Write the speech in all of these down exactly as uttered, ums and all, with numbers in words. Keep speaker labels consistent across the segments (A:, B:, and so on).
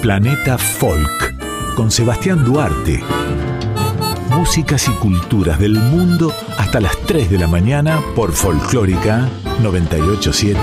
A: Planeta Folk, con Sebastián Duarte. Músicas y culturas del mundo hasta las tres de la mañana por Folclórica noventa y ocho punto siete.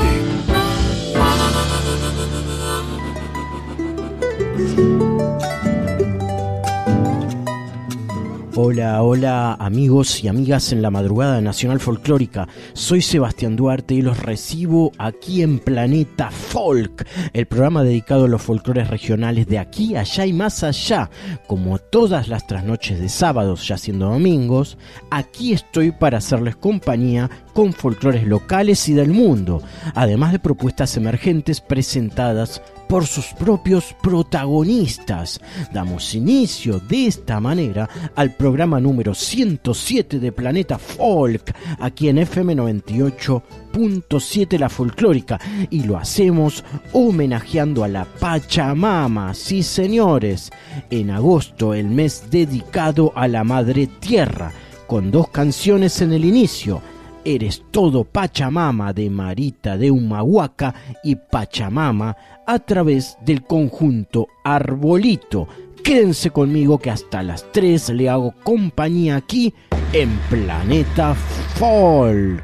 B: Hola, hola amigos y amigas en la madrugada nacional folclórica. Soy Sebastián Duarte y los recibo aquí en Planeta Folk, el programa dedicado a los folclores regionales de aquí, allá y más allá. Como todas las trasnoches de sábados, ya siendo domingos, aquí estoy para hacerles compañía con folclores locales y del mundo, además de propuestas emergentes presentadas por sus propios protagonistas. Damos inicio de esta manera al programa número ciento siete de Planeta Folk, aquí en F M noventa y ocho punto siete La Folclórica, y lo hacemos homenajeando a la Pachamama, sí señores, en agosto, el mes dedicado a la Madre Tierra, con dos canciones en el inicio: Eres todo Pachamama de Marita de Humahuaca y Pachamama a través del conjunto Arbolito. Quédense conmigo que hasta las tres le hago compañía aquí en Planeta Folk.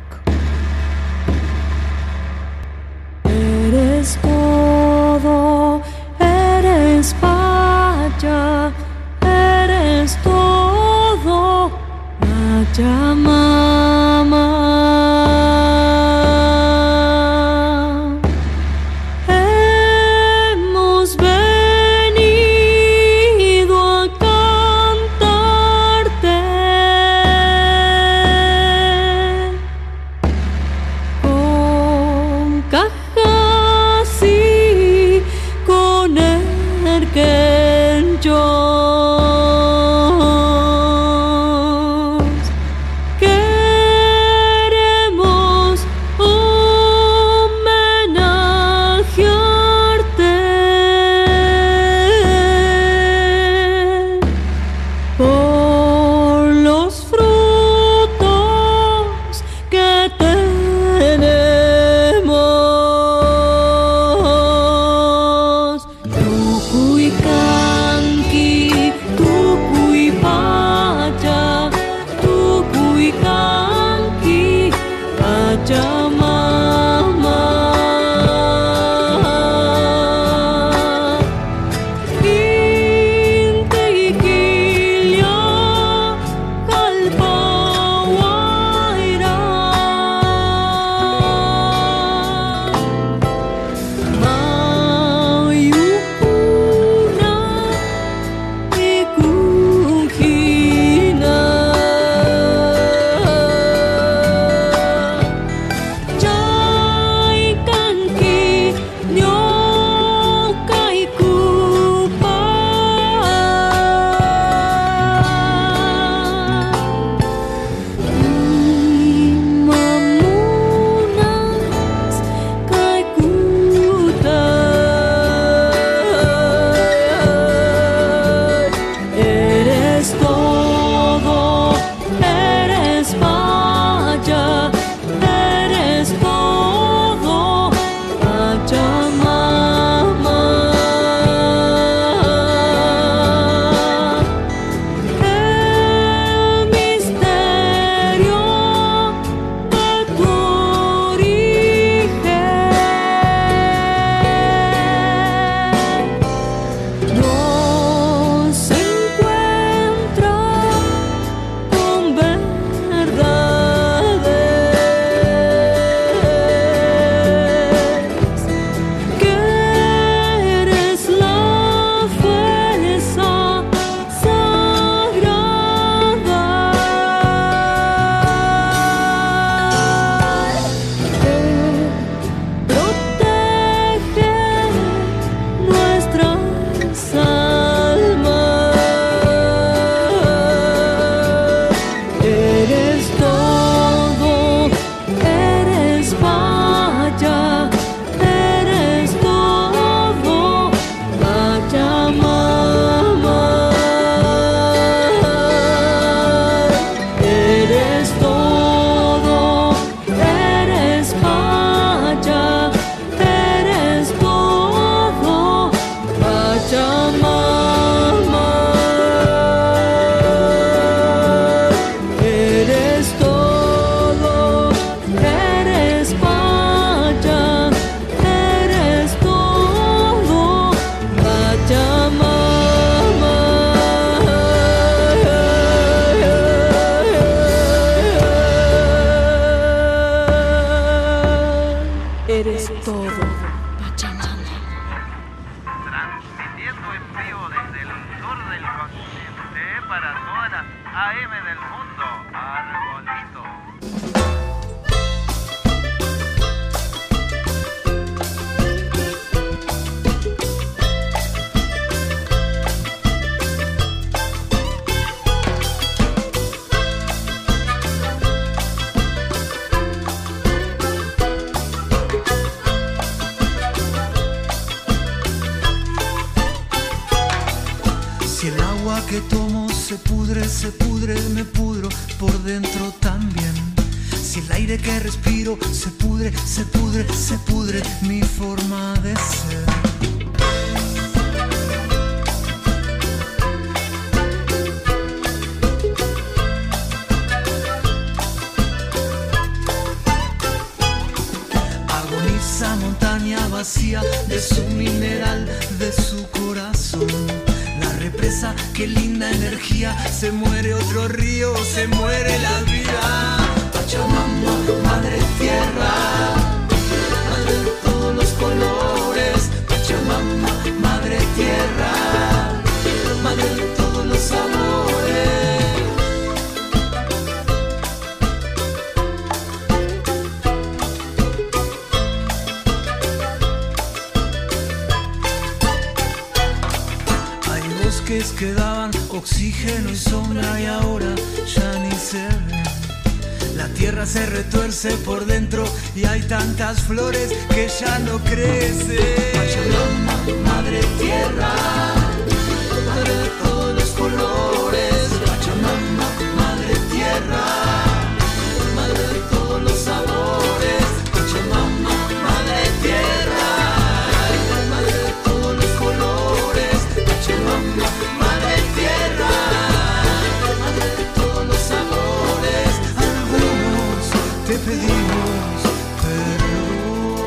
C: Eres todo, eres Pacha, eres todo, Pachamama. eres todo, Pachamama.
D: Transmitiendo en vivo desde el sur del continente para todas las A M del mundo, Arbolito.
E: Que tomo se pudre, se pudre, me pudro por dentro también. Si el aire que respiro se pudre, se pudre, se pudre mi forma de ser. Agoniza montaña vacía de su mineral, de su corazón. Represa, qué linda energía, se muere otro río, se muere la vida. Pachamama, madre tierra, madre de todos los colores. Pachamama, madre tierra, madre de todos los sabores. Que daban oxígeno y sombra y ahora ya ni se ven. La tierra se retuerce por dentro y hay tantas flores que ya no crecen. Pachamama, madre tierra, madre de todos los colores. Pachamama, madre tierra, madre de todos los sabores. Pachamama, madre tierra, madre de todos los colores. Pachamama, madre tierra, madre de todos los sabores. Algunos te pedimos perdón.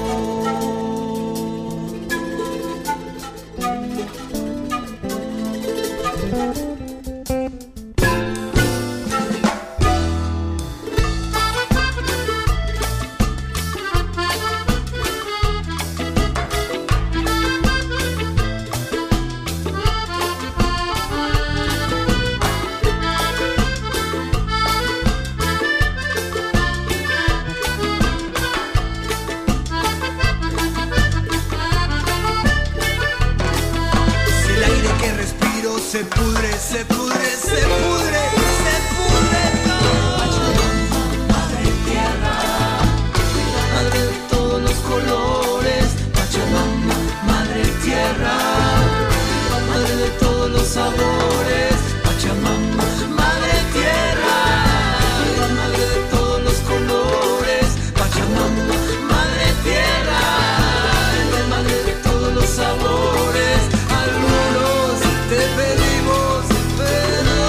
E: Se pudre, se pudre, se pudre, se pudre todo. Pachamama, madre tierra, madre de todos los colores. Pachamama, madre tierra, madre de todos los sabores. Pachamama, madre tierra, madre de todos los colores. Pachamama, madre tierra, madre de todos los sabores. Algunos te pedimos perdón.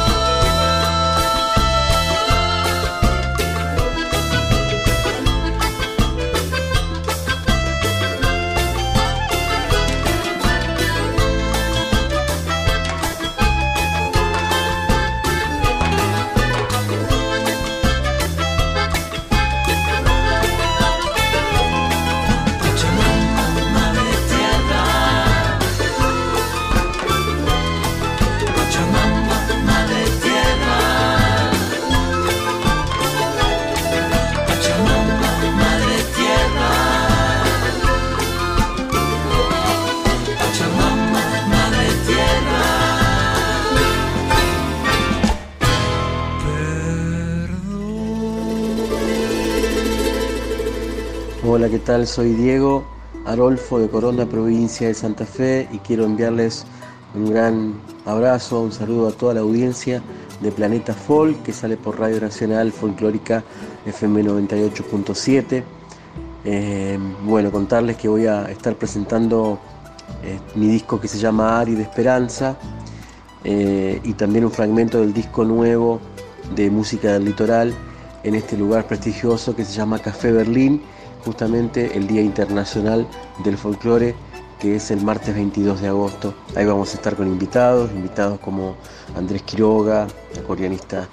F: Hola, ¿qué tal? Soy Diego Arolfo de Coronda, provincia de Santa Fe, y quiero enviarles un gran abrazo, un saludo a toda la audiencia de Planeta Folk, que sale por Radio Nacional Folclórica F M noventa y ocho punto siete. Eh, bueno, contarles que voy a estar presentando eh, mi disco que se llama Ari de Esperanza, eh, y también un fragmento del disco nuevo de Música del Litoral en este lugar prestigioso que se llama Café Berlín, justamente el Día Internacional del Folclore, que es el martes veintidós de agosto. Ahí vamos a estar con invitados, invitados como Andrés Quiroga, acordeonista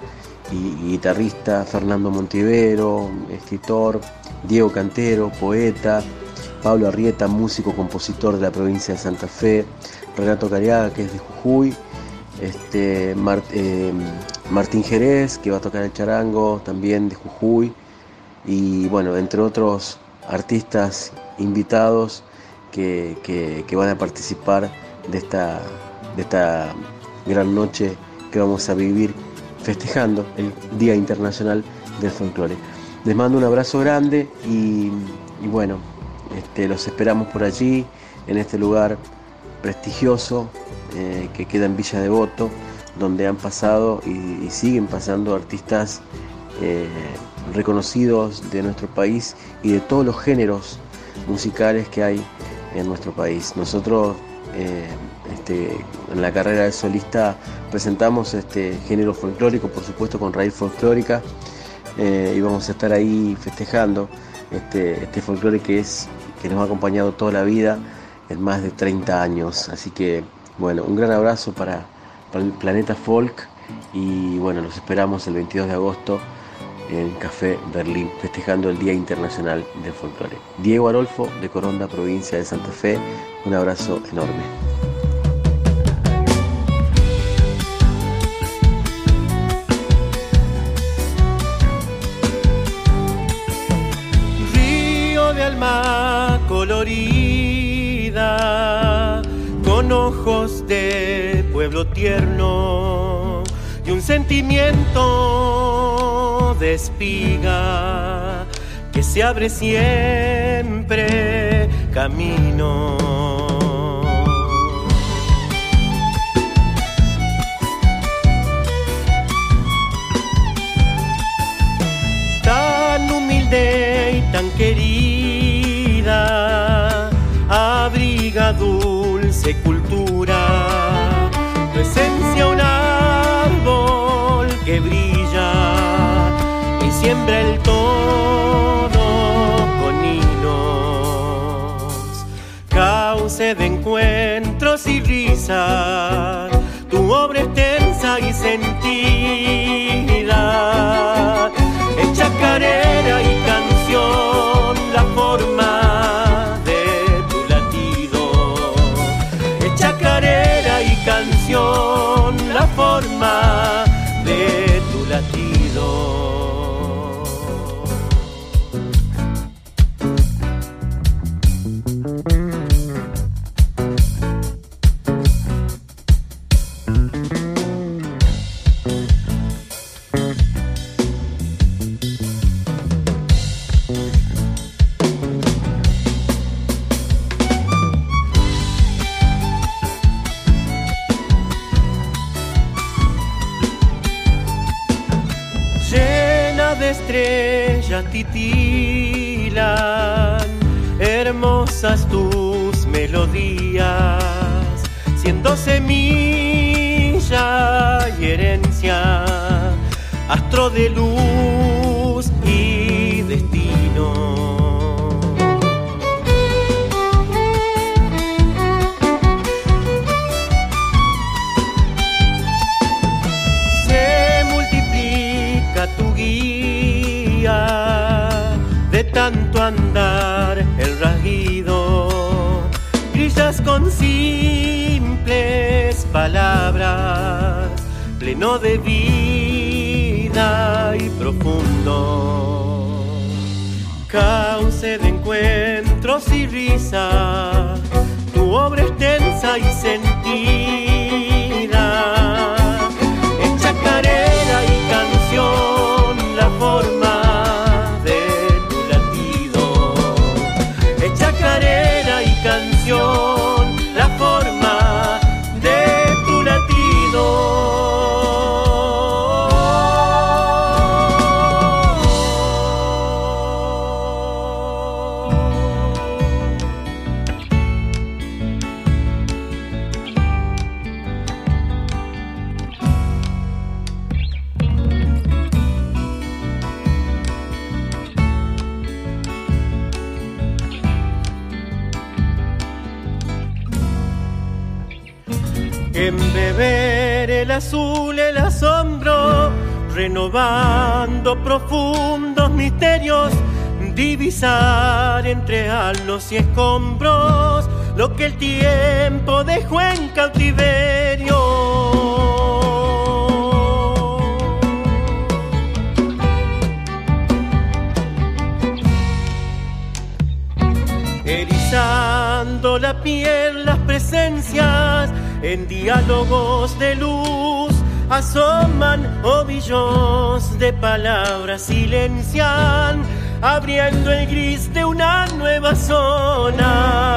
F: y guitarrista, Fernando Montivero, escritor, Diego Cantero, poeta, Pablo Arrieta, músico, compositor de la provincia de Santa Fe, Renato Cariaga, que es de Jujuy, este, Mart, eh, Martín Jerez, que va a tocar el charango, también de Jujuy, y bueno, entre otros artistas invitados que, que, que van a participar de esta, de esta gran noche que vamos a vivir festejando el Día Internacional del Folclore. Les mando un abrazo grande y, y bueno, este, los esperamos por allí, en este lugar prestigioso eh, que queda en Villa Devoto, donde han pasado y, y siguen pasando artistas eh, reconocidos de nuestro país y de todos los géneros musicales que hay en nuestro país. Nosotros eh, este, en la carrera de solista presentamos este género folclórico, por supuesto con raíz folclórica, eh, y vamos a estar ahí festejando este, este folclore que, es, que nos ha acompañado toda la vida en más de treinta años. Así que bueno, un gran abrazo para, para el Planeta Folk y bueno, los esperamos el veintidós de agosto en Café Berlín, festejando el Día Internacional del Folclore. Diego Arolfo, de Coronda, provincia de Santa Fe, un abrazo enorme.
G: Río de alma colorida, con ojos de pueblo tierno y un sentimiento de espiga que se abre siempre camino. Tan humilde y tan querida, abriga dulce cultura, tu esencia un árbol que brilla y siembra el todo con hilos, cauce de encuentros y risas, tu obra extensa y sentida, en chacarera y canción la forma de tu latido, en chacarera y canción la forma de tu latido. Estrellas titilan, hermosas tus melodías, siendo semilla y herencia, astro de luz y destino. Se multiplica tu guía, de tanto andar el rasguido, brillas con simples palabras, pleno de vida y profundo, cauce de encuentros y risa, tu obra extensa y sentida, en chacarera y canción la forma chacarera y canción, la forma de tu latido. Embeber el azul, el asombro renovando profundos misterios, divisar entre halos y escombros lo que el tiempo dejó en cautiverio. Erizando la piel, las presencias en diálogos de luz asoman ovillos de palabras, silencian, abriendo el gris de una nueva zona.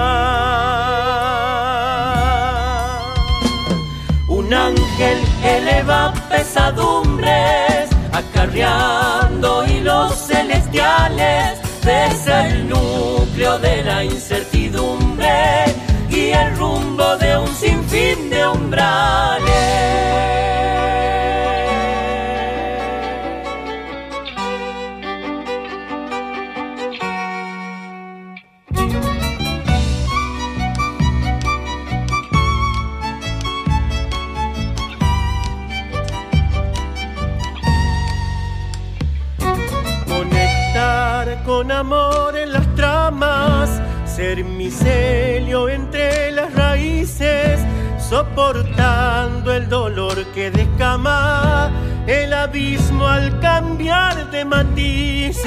G: Un ángel eleva pesadumbres, acarreando hilos celestiales, besa el núcleo de la incertidumbre y el rumbo de un sinfín de umbrales. Con amor en las tramas, ser micelio entre las raíces, soportando el dolor que descama el abismo al cambiar de matices.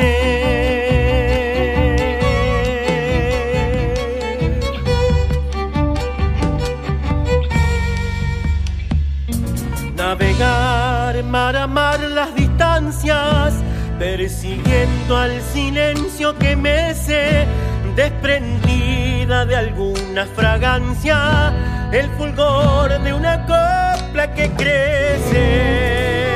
G: Navegar mar a mar las distancias, persiguiendo al silencio que mece, desprendida de alguna fragancia, el fulgor de una copla que crece.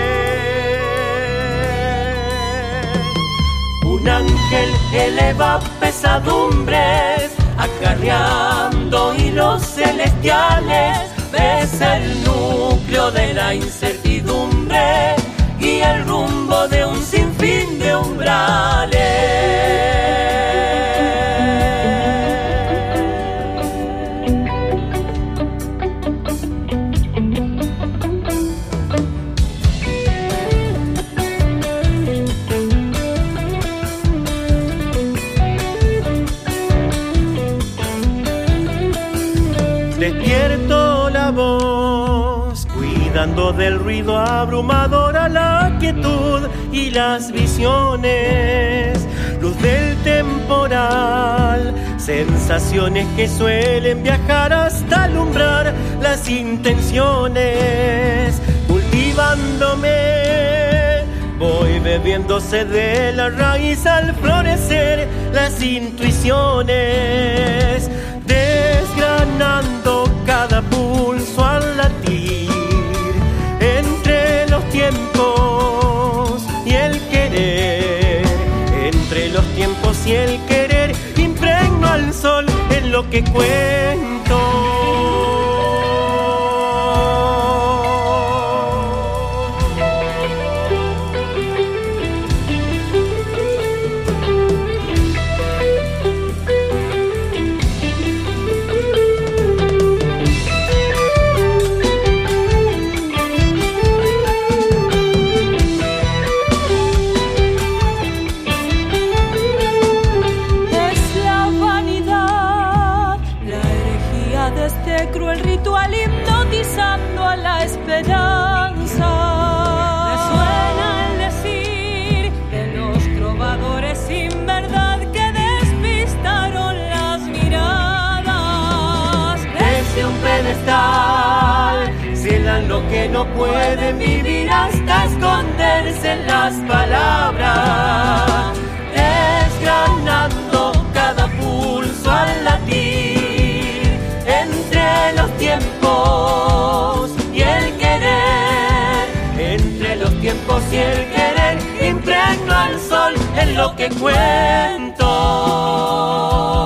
G: Un ángel eleva pesadumbres, acarreando hilos celestiales, besa el núcleo de la incertidumbre y el rumbo de un sinfín de umbrales. Despierto la voz, cuidando del ruido abrumador a la quietud y las visiones, luz del temporal, sensaciones que suelen viajar hasta alumbrar las intenciones, cultivándome, voy bebiéndose de la raíz al florecer las intuiciones, desgranando cada pulso al latir entre los tiempos y el querer, entre los tiempos y el querer, impregno al sol en lo que cuento. Cielan lo que no pueden vivir hasta esconderse en las palabras, desgranando cada pulso al latir entre los tiempos y el querer, entre los tiempos y el querer, impregno al sol en lo que cuento.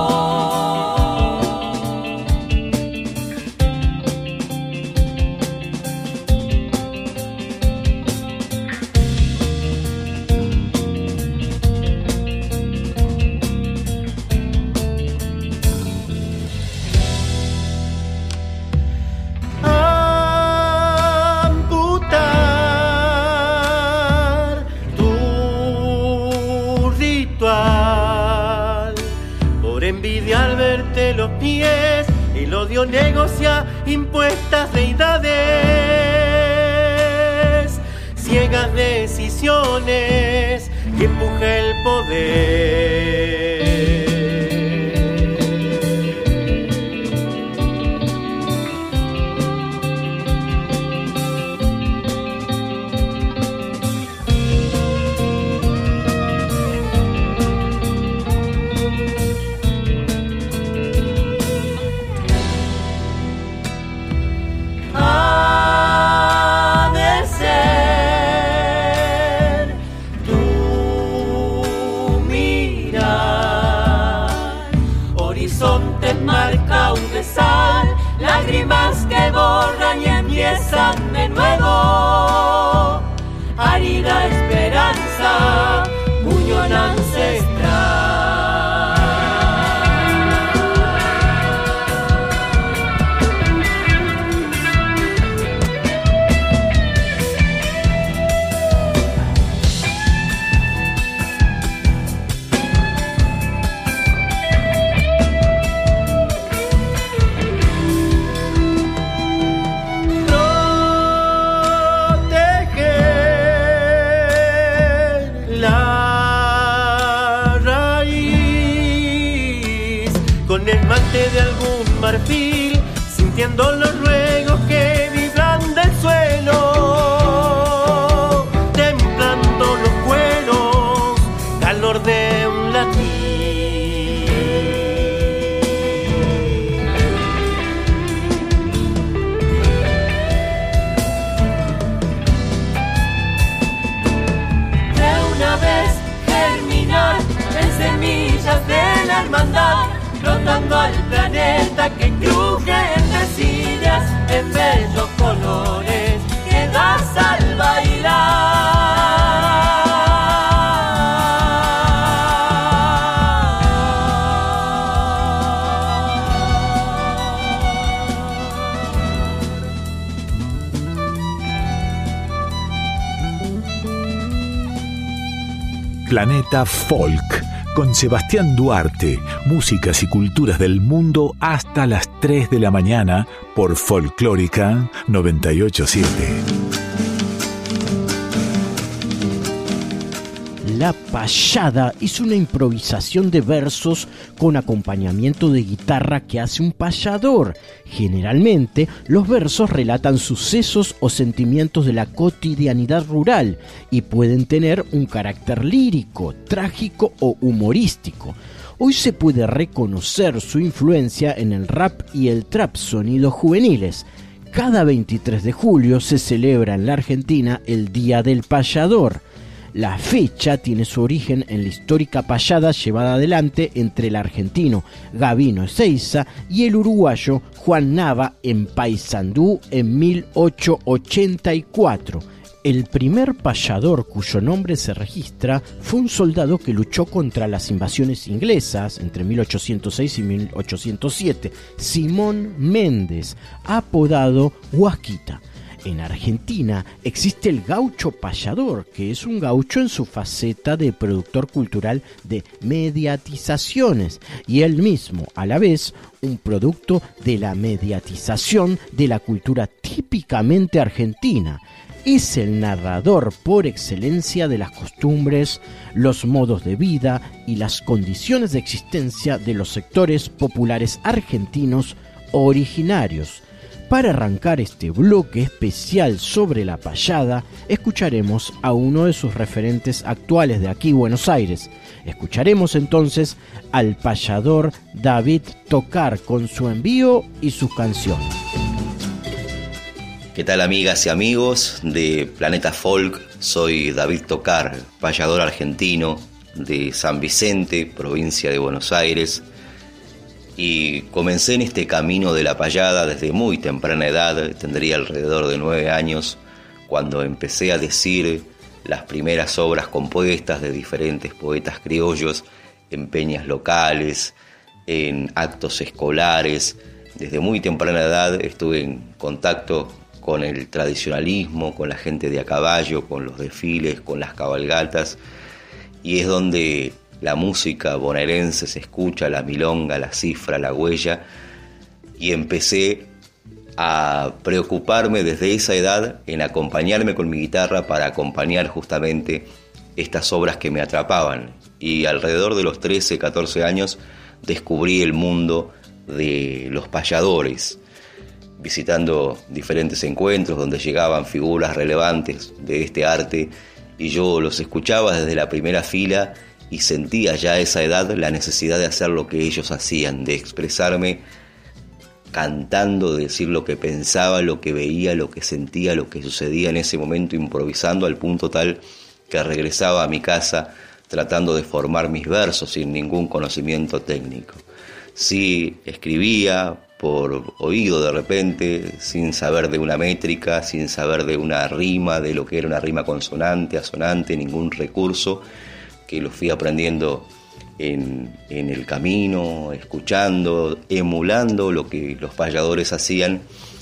G: espiritual. Por envidia al verte los pies, el odio negocia impuestas deidades, ciegas decisiones que empuja el poder.
H: Marca un besar, lágrimas que borran y empiezan de nuevo. Árida esperanza, unión ancestral.
G: De algún marfil, sintiendo los ruegos que vibran del suelo, templando los cueros, calor de un latín. De una vez germinar en semillas de la hermandad, brotando al planeta que cruje en desidias, en bellos colores que das al bailar.
A: Planeta Folk, con Sebastián Duarte, músicas y culturas del mundo hasta las tres de la mañana por Folclórica noventa y ocho punto siete.
B: La payada es una improvisación de versos con acompañamiento de guitarra que hace un payador. Generalmente, los versos relatan sucesos o sentimientos de la cotidianidad rural y pueden tener un carácter lírico, trágico o humorístico. Hoy se puede reconocer su influencia en el rap y el trap, sonidos juveniles. Cada veintitrés de julio se celebra en la Argentina el Día del Payador. La fecha tiene su origen en la histórica payada llevada adelante entre el argentino Gabino Ezeiza y el uruguayo Juan Nava en Paysandú en mil ochocientos ochenta y cuatro. El primer payador cuyo nombre se registra fue un soldado que luchó contra las invasiones inglesas entre mil ochocientos seis y mil ochocientos siete, Simón Méndez, apodado Huasquita. En Argentina existe el gaucho payador, que es un gaucho en su faceta de productor cultural de mediatizaciones y él mismo, a la vez, un producto de la mediatización de la cultura típicamente argentina. Es el narrador por excelencia de las costumbres, los modos de vida y las condiciones de existencia de los sectores populares argentinos originarios. Para arrancar este bloque especial sobre la payada, escucharemos a uno de sus referentes actuales de aquí, Buenos Aires. Escucharemos entonces al payador David Tocar con su envío y su canción.
I: ¿Qué tal, amigas y amigos de Planeta Folk? Soy David Tocar, payador argentino de San Vicente, provincia de Buenos Aires. Y comencé en este camino de la payada desde muy temprana edad, tendría alrededor de nueve años, cuando empecé a decir las primeras obras compuestas de diferentes poetas criollos en peñas locales, en actos escolares. Desde muy temprana edad estuve en contacto con el tradicionalismo, con la gente de a caballo, con los desfiles, con las cabalgatas, y es donde la música bonaerense se escucha, la milonga, la cifra, la huella, y empecé a preocuparme desde esa edad en acompañarme con mi guitarra para acompañar justamente estas obras que me atrapaban. Y alrededor de los trece, catorce años descubrí el mundo de los payadores, visitando diferentes encuentros donde llegaban figuras relevantes de este arte, y yo los escuchaba desde la primera fila y sentía ya a esa edad la necesidad de hacer lo que ellos hacían, de expresarme cantando, de decir lo que pensaba, lo que veía, lo que sentía, lo que sucedía en ese momento, improvisando al punto tal que regresaba a mi casa tratando de formar mis versos sin ningún conocimiento técnico. Sí, escribía por oído de repente, sin saber de una métrica, sin saber de una rima, de lo que era una rima consonante, asonante, ningún recurso, que lo fui aprendiendo en, en el camino, escuchando, emulando lo que los payadores hacían,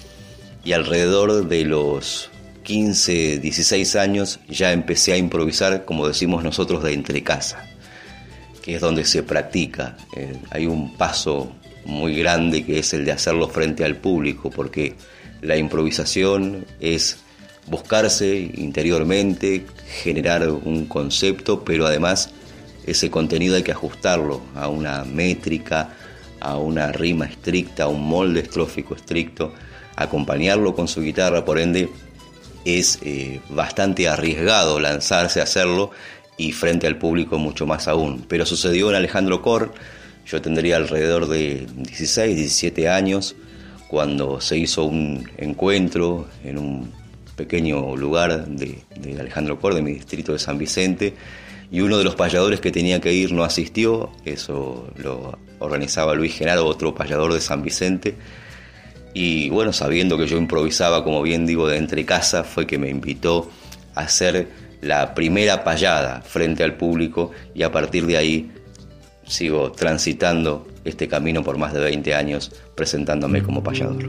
I: y alrededor de los quince, dieciséis años ya empecé a improvisar, como decimos nosotros, de entrecasa, que es donde se practica. Eh, hay un paso muy grande que es el de hacerlo frente al público, porque la improvisación es buscarse interiormente, generar un concepto, pero además ese contenido hay que ajustarlo a una métrica, a una rima estricta, a un molde estrófico estricto, acompañarlo con su guitarra. Por ende es eh, bastante arriesgado lanzarse a hacerlo, y frente al público mucho más aún. Pero sucedió en Alejandro Korn. Yo tendría alrededor de dieciséis, diecisiete años, cuando se hizo un encuentro en un pequeño lugar de, de Alejandro Korn, de mi distrito de San Vicente, y uno de los payadores que tenía que ir no asistió. Eso lo organizaba Luis Genaro, otro payador de San Vicente, y bueno, sabiendo que yo improvisaba, como bien digo, de entrecasa, fue que me invitó a hacer la primera payada frente al público, y a partir de ahí sigo transitando este camino por más de veinte años, presentándome como payador.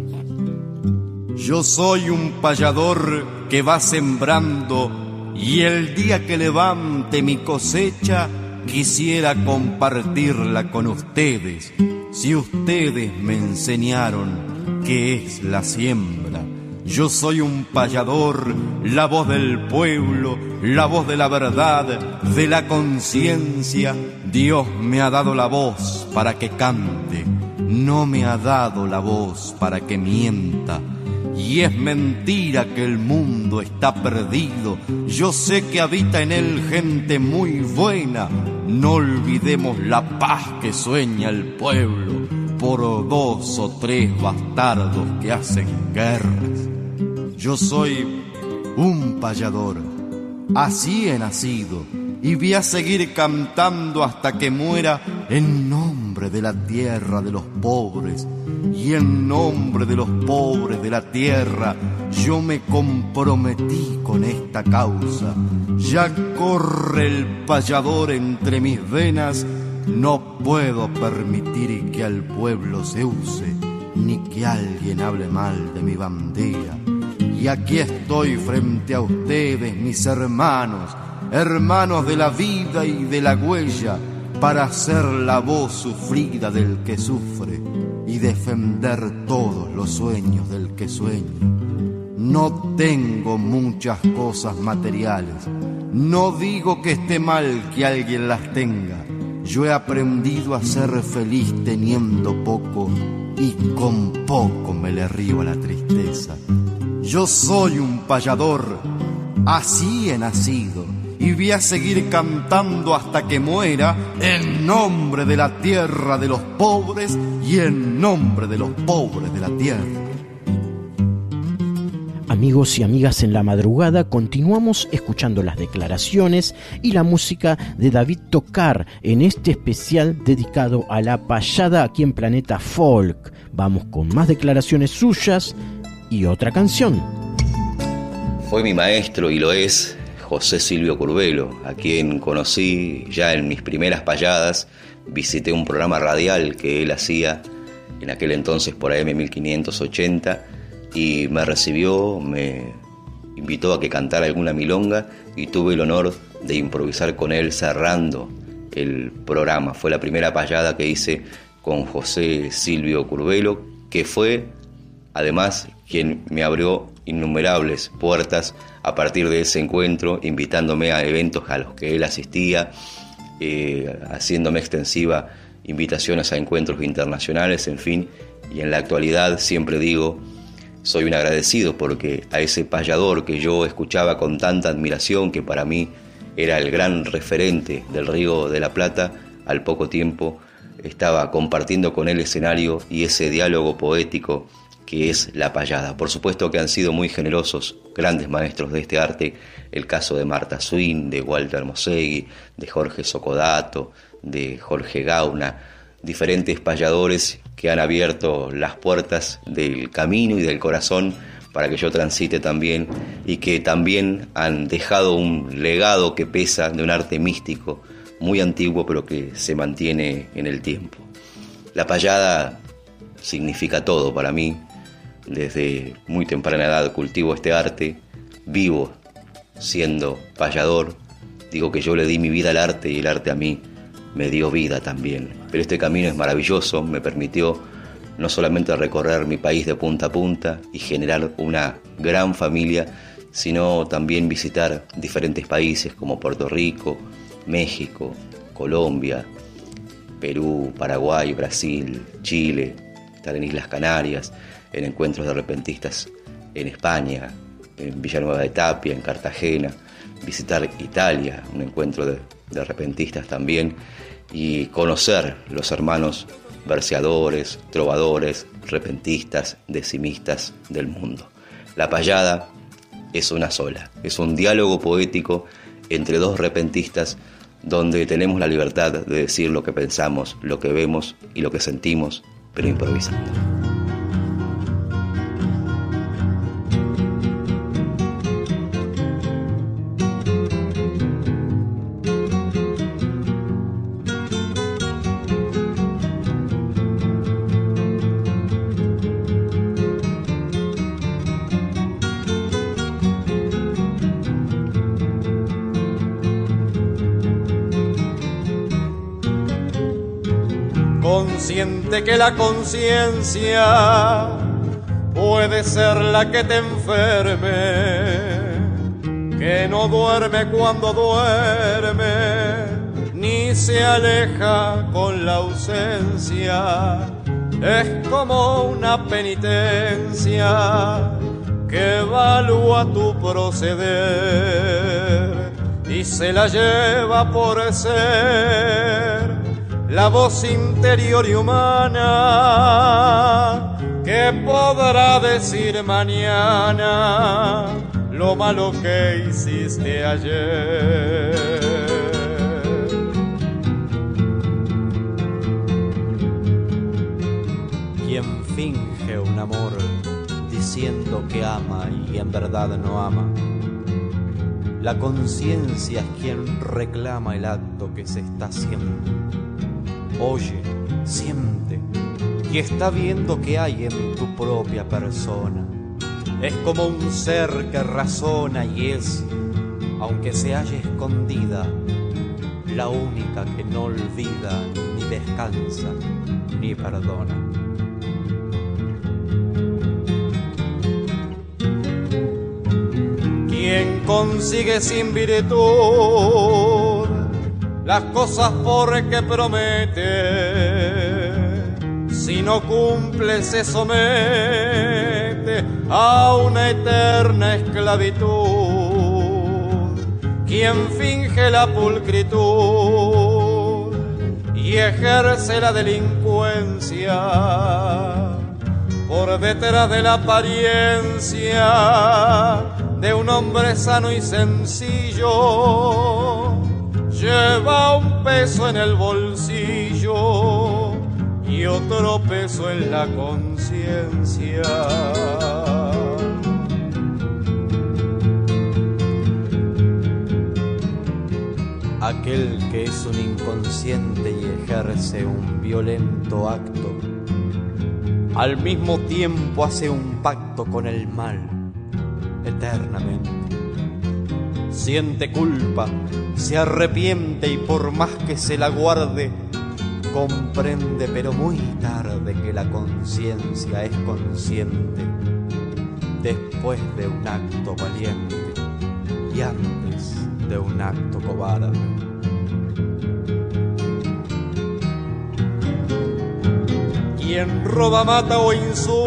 J: Yo soy un payador que va sembrando, y el día que levante mi cosecha quisiera compartirla con ustedes. Si ustedes me enseñaron qué es la siembra. Yo soy un payador, la voz del pueblo, la voz de la verdad, de la conciencia. Dios me ha dado la voz para que cante, no me ha dado la voz para que mienta. Y es mentira que el mundo está perdido, yo sé que habita en él gente muy buena. No olvidemos la paz que sueña el pueblo por dos o tres bastardos que hacen guerras. Yo soy un payador, así he nacido, y voy a seguir cantando hasta que muera, en nombre de la tierra de los pobres. Y en nombre de los pobres de la tierra yo me comprometí con esta causa. Ya corre el payador entre mis venas, no puedo permitir que al pueblo se use, ni que alguien hable mal de mi bandera. Y aquí estoy frente a ustedes, mis hermanos, hermanos de la vida y de la huella, para ser la voz sufrida del que sufre y defender todos los sueños del que sueña. No tengo muchas cosas materiales, no digo que esté mal que alguien las tenga. Yo he aprendido a ser feliz teniendo poco, y con poco me le río a la tristeza. Yo soy un payador, así he nacido, y voy a seguir cantando hasta que muera, en nombre de la tierra de los pobres y en nombre de los pobres de la tierra.
B: Amigos y amigas, en la madrugada continuamos escuchando las declaraciones y la música de David Tocar en este especial dedicado a la payada aquí en Planeta Folk. Vamos con más declaraciones suyas y otra canción.
I: Fue mi maestro, y lo es, José Silvio Curvelo, a quien conocí ya en mis primeras payadas. Visité un programa radial que él hacía en aquel entonces por A M mil quinientos ochenta, y me recibió, me invitó a que cantara alguna milonga, y tuve el honor de improvisar con él cerrando el programa. Fue la primera payada que hice con José Silvio Curvelo, que fue además quien me abrió innumerables puertas a partir de ese encuentro, invitándome a eventos a los que él asistía, eh, haciéndome extensiva invitaciones a encuentros internacionales, en fin, y en la actualidad siempre digo, soy un agradecido porque a ese payador que yo escuchaba con tanta admiración, que para mí era el gran referente del Río de la Plata, al poco tiempo estaba compartiendo con él escenario y ese diálogo poético que es la payada. Por supuesto que han sido muy generosos, grandes maestros de este arte, el caso de Marta Swin, de Walter Mosegui, de Jorge Socodato, de Jorge Gauna, diferentes payadores que han abierto las puertas del camino y del corazón para que yo transite también, y que también han dejado un legado que pesa de un arte místico muy antiguo pero que se mantiene en el tiempo. La payada significa todo para mí. Desde muy temprana edad cultivo este arte, vivo siendo payador. Digo que yo le di mi vida al arte y el arte a mí me dio vida también. Pero este camino es maravilloso, me permitió no solamente recorrer mi país de punta a punta y generar una gran familia, sino también visitar diferentes países como Puerto Rico, México, Colombia, Perú, Paraguay, Brasil, Chile, estar en Islas Canarias, en encuentros de repentistas en España, en Villanueva de Tapia, en Cartagena, visitar Italia, un encuentro de, de repentistas también, y conocer los hermanos verseadores, trovadores, repentistas, decimistas del mundo. La payada es una sola, es un diálogo poético entre dos repentistas donde tenemos la libertad de decir lo que pensamos, lo que vemos y lo que sentimos, pero improvisando.
K: Consciente que la conciencia puede ser la que te enferme, que no duerme cuando duerme, ni se aleja con la ausencia, es como una penitencia que evalúa tu proceder y se la lleva por ser la voz interior y humana que podrá decir mañana lo malo que hiciste ayer.
B: Quien finge un amor diciendo que ama y en verdad no ama, la conciencia es quien reclama el acto que se está haciendo. Oye, siente y está viendo que hay en tu propia persona. Es como un ser que razona y es, aunque se halla escondida, la única que no olvida, ni descansa, ni perdona.
K: Quien consigue sin virtud las cosas porque promete, si no cumple se somete a una eterna esclavitud. Quien finge la pulcritud y ejerce la delincuencia por detrás de la apariencia de un hombre sano y sencillo, lleva un peso en el bolsillo y otro peso en la conciencia.
B: Aquel que es un inconsciente y ejerce un violento acto, al mismo tiempo hace un pacto con el mal eternamente.
K: siente culpa, se arrepiente y por más que se la guarde, comprende pero muy tarde que la conciencia es consciente después de un acto valiente y antes de un acto cobarde. Quien roba, mata o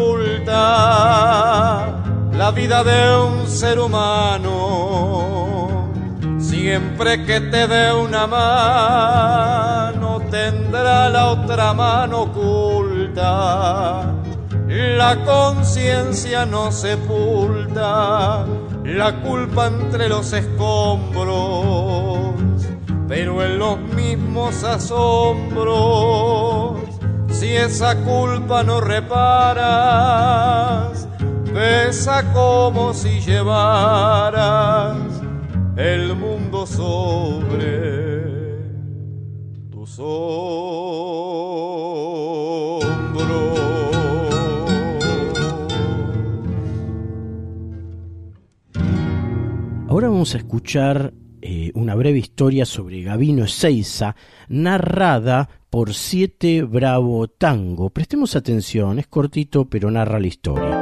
K: insulta la vida de un ser humano, siempre que te dé una mano tendrá la otra mano oculta. La conciencia no sepulta la culpa entre los escombros, pero en los mismos asombros, si esa culpa no reparas, pesa como si llevaras el mundo sobre tus hombros.
B: Ahora vamos a escuchar eh, una breve historia sobre Gabino Ezeiza, narrada por Siete Bravo Tango. Prestemos atención, es cortito pero narra la historia.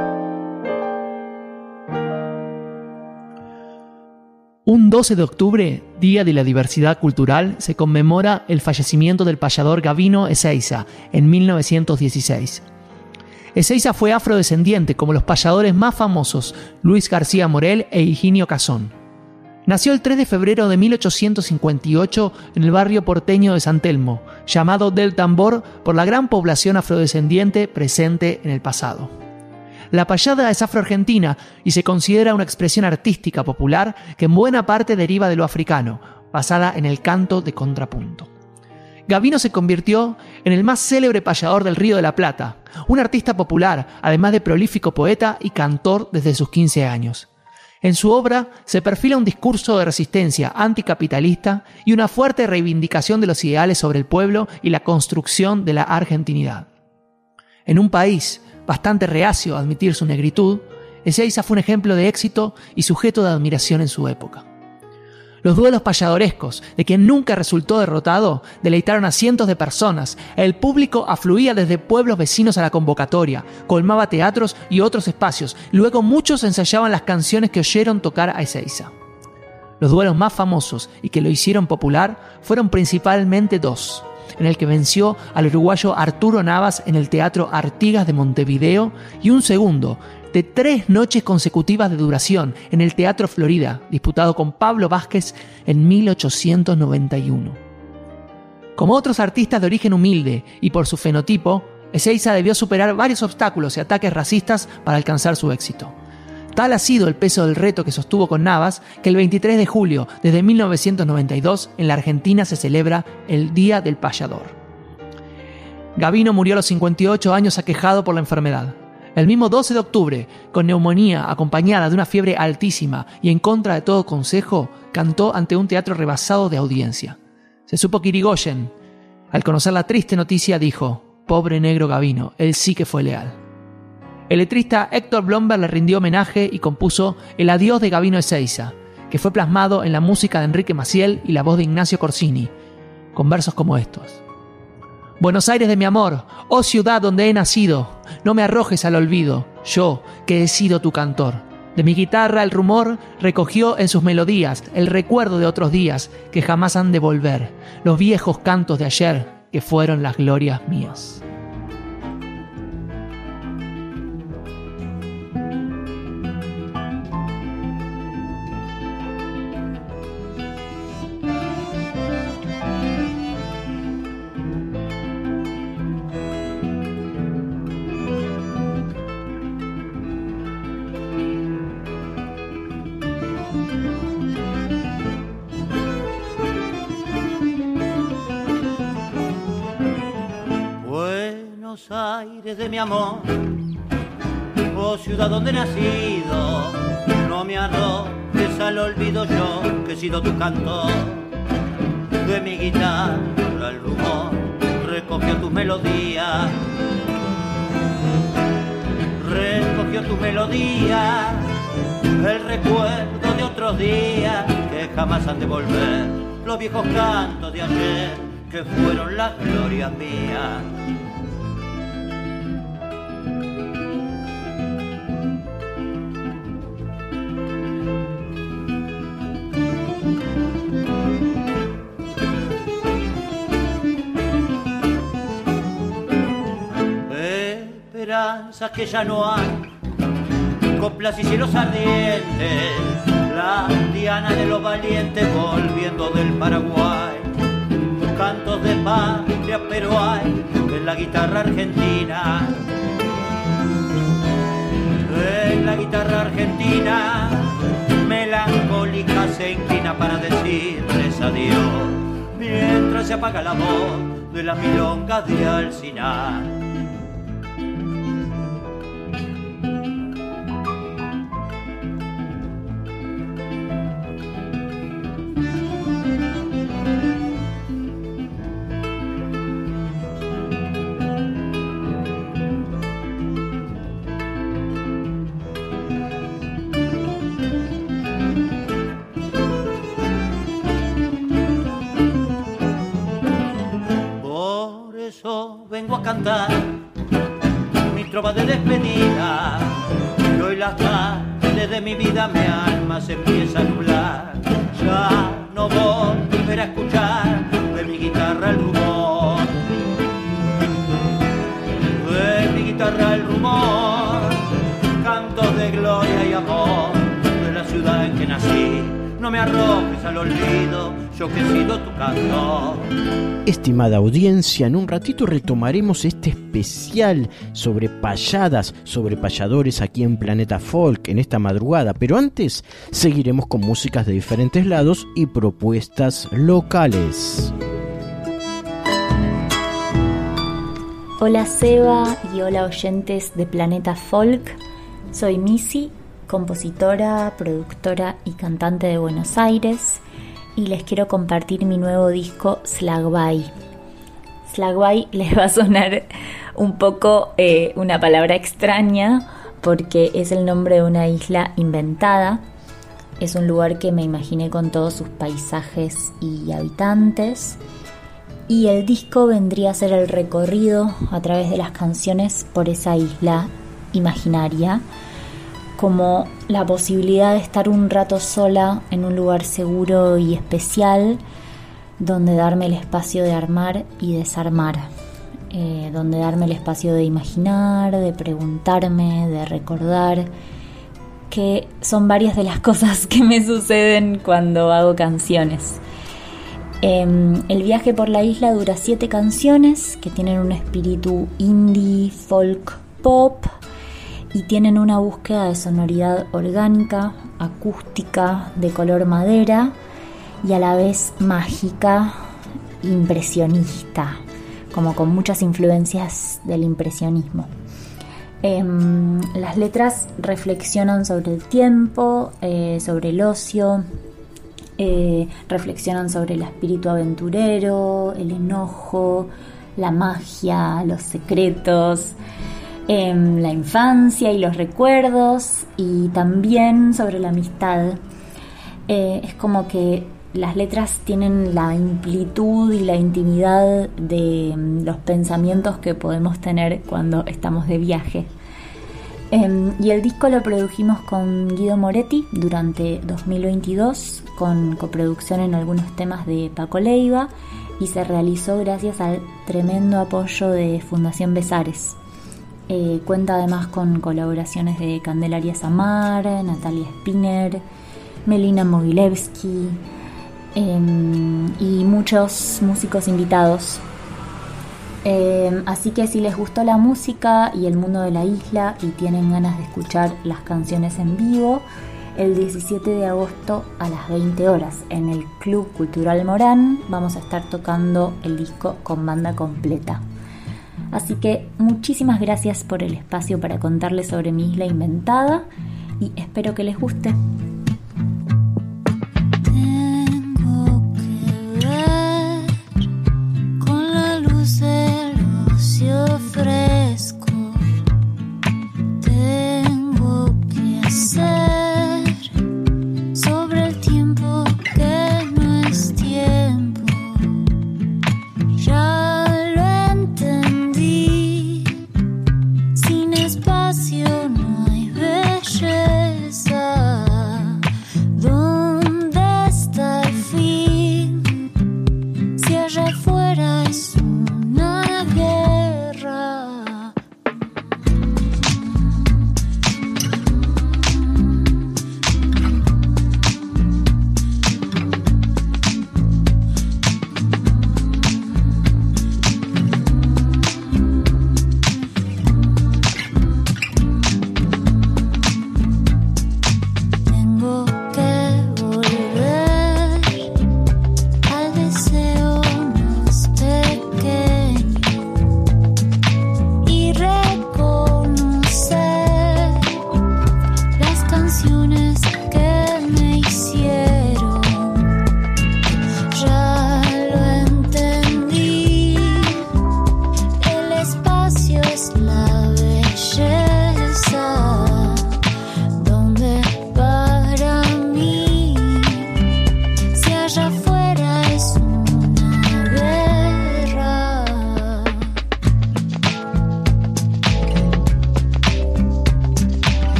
L: Un doce de octubre, Día de la Diversidad Cultural, se conmemora el fallecimiento del payador Gabino Ezeiza en mil novecientos dieciséis. Ezeiza fue afrodescendiente como los payadores más famosos Luis García Morel e Higinio Casón. Nació el tres de febrero de mil ochocientos cincuenta y ocho en el barrio porteño de San Telmo, llamado del Tambor por la gran población afrodescendiente presente en el pasado. La payada es afroargentina y se considera una expresión artística popular que en buena parte deriva de lo africano, basada en el canto de contrapunto. Gabino se convirtió en el más célebre payador del Río de la Plata, un artista popular, además de prolífico poeta y cantor desde sus quince años. En su obra se perfila un discurso de resistencia anticapitalista y una fuerte reivindicación de los ideales sobre el pueblo y la construcción de la argentinidad. En un país bastante reacio a admitir su negritud, Ezeiza fue un ejemplo de éxito y sujeto de admiración en su época. Los duelos payadorescos, de quien nunca resultó derrotado, deleitaron a cientos de personas. El público afluía desde pueblos vecinos a la convocatoria, colmaba teatros y otros espacios. Luego muchos ensayaban las canciones que oyeron tocar a Ezeiza. Los duelos más famosos y que lo hicieron popular fueron principalmente dos, en el que venció al uruguayo Arturo Navas en el Teatro Artigas de Montevideo, y un segundo, de tres noches consecutivas de duración en el Teatro Florida, disputado con Pablo Vázquez en mil ochocientos noventa y uno. Como otros artistas de origen humilde y por su fenotipo, Ezeiza debió superar varios obstáculos y ataques racistas para alcanzar su éxito. Tal ha sido el peso del reto que sostuvo con Navas que el veintitrés de julio desde mil novecientos noventa y dos en la Argentina se celebra el Día del Payador. Gabino murió a los cincuenta y ocho años aquejado por la enfermedad. El mismo doce de octubre, con neumonía acompañada de una fiebre altísima y en contra de todo consejo, cantó ante un teatro rebasado de audiencia. Se supo que Irigoyen, al conocer la triste noticia, dijo: «Pobre negro Gabino, él sí que fue leal». El letrista Héctor Blomberg le rindió homenaje y compuso El adiós de Gabino Ezeiza, que fue plasmado en la música de Enrique Maciel y la voz de Ignacio Corsini, con versos como estos: «Buenos Aires de mi amor, oh ciudad donde he nacido, no me arrojes al olvido, yo que he sido tu cantor. De mi guitarra el rumor recogió en sus melodías el recuerdo de otros días que jamás han de volver, los viejos cantos de ayer que fueron las glorias mías».
M: Buenos Aires de mi amor, oh ciudad donde he nacido, no me arrojes al olvido yo que he sido tu cantor. De mi guitarra el rumor recogió tus melodías, recogió tus melodías, el recuerdo de otros días que que jamás han de volver, los viejos cantos de ayer que fueron las glorias mías. Esperanzas que ya no hay, coplas y cielos ardientes, la diana de los valientes volviendo del Paraguay. Cantos de patria, pero hay en la guitarra argentina, en la guitarra argentina, melancólica se inclina para decirles adiós, mientras se apaga la voz de las milongas de Alcinar. Vengo a cantar mi trova de despedida, y hoy las tardes de mi vida mi alma se empieza a nublar. Ya no volveré a escuchar de mi guitarra el rumor, de mi guitarra el rumor, cantos de gloria y amor de la ciudad en que nací. No me arrojes al olvido, yo que he sido tu cantor.
B: Estimada audiencia, en un ratito retomaremos este especial sobre payadas, sobre payadores aquí en Planeta Folk en esta madrugada, pero antes seguiremos con músicas de diferentes lados y propuestas locales.
N: Hola Seba y hola oyentes de Planeta Folk, soy Missy, compositora, productora y cantante de Buenos Aires, y les quiero compartir mi nuevo disco Slagby. Slagby les va a sonar un poco eh, una palabra extraña porque es el nombre de una isla inventada. Es un lugar que me imaginé con todos sus paisajes y habitantes, y el disco vendría a ser el recorrido a través de las canciones por esa isla imaginaria, como la posibilidad de estar un rato sola en un lugar seguro y especial, donde darme el espacio de armar y desarmar, eh, donde darme el espacio de imaginar, de preguntarme, de recordar, que son varias de las cosas que me suceden cuando hago canciones. Eh, el viaje por la isla dura siete canciones que tienen un espíritu indie, folk, pop, y tienen una búsqueda de sonoridad orgánica, acústica, de color madera y a la vez mágica, impresionista, como con muchas influencias del impresionismo. Eh, las letras reflexionan sobre el tiempo, eh, sobre el ocio, eh, reflexionan sobre el espíritu aventurero, el enojo, la magia, los secretos, eh, la infancia y los recuerdos, y también sobre la amistad. Eh, es como que las letras tienen la amplitud y la intimidad de los pensamientos que podemos tener cuando estamos de viaje. Eh, y el disco lo produjimos con Guido Moretti durante dos mil veintidós, con coproducción en algunos temas de Paco Leiva, y se realizó gracias al tremendo apoyo de Fundación Besares. Eh, cuenta además con colaboraciones de Candelaria Samar, Natalia Spinner, Melina Mogilevsky, eh, y muchos músicos invitados. Eh, así que si les gustó la música y el mundo de la isla y tienen ganas de escuchar las canciones en vivo, el diecisiete de agosto a las veinte horas en el Club Cultural Morán vamos a estar tocando el disco con banda completa. Así que muchísimas gracias por el espacio para contarles sobre mi isla inventada y espero que les guste.
O: Fresco, tengo que hacer sobre el tiempo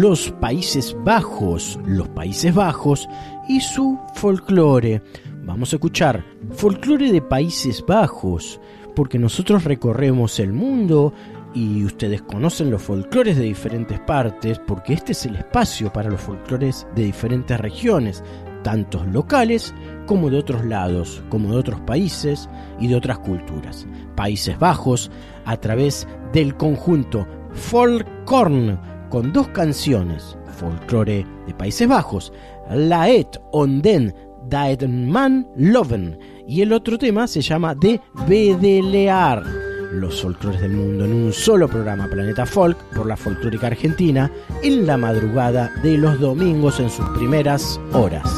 B: los Países Bajos, los Países Bajos y su folclore. Vamos a escuchar folclore de Países Bajos, porque nosotros recorremos el mundo y ustedes conocen los folclores de diferentes partes, porque este es el espacio para los folclores de diferentes regiones, tanto locales como de otros lados, como de otros países y de otras culturas. Países Bajos, a través del conjunto Folkkorn, con dos canciones, folclore de Países Bajos, Laet on den dat man loven, y el otro tema se llama De Bedelear. Los folclores del mundo en un solo programa, Planeta Folk, por la Folclórica Argentina, en la madrugada de los domingos en sus primeras horas.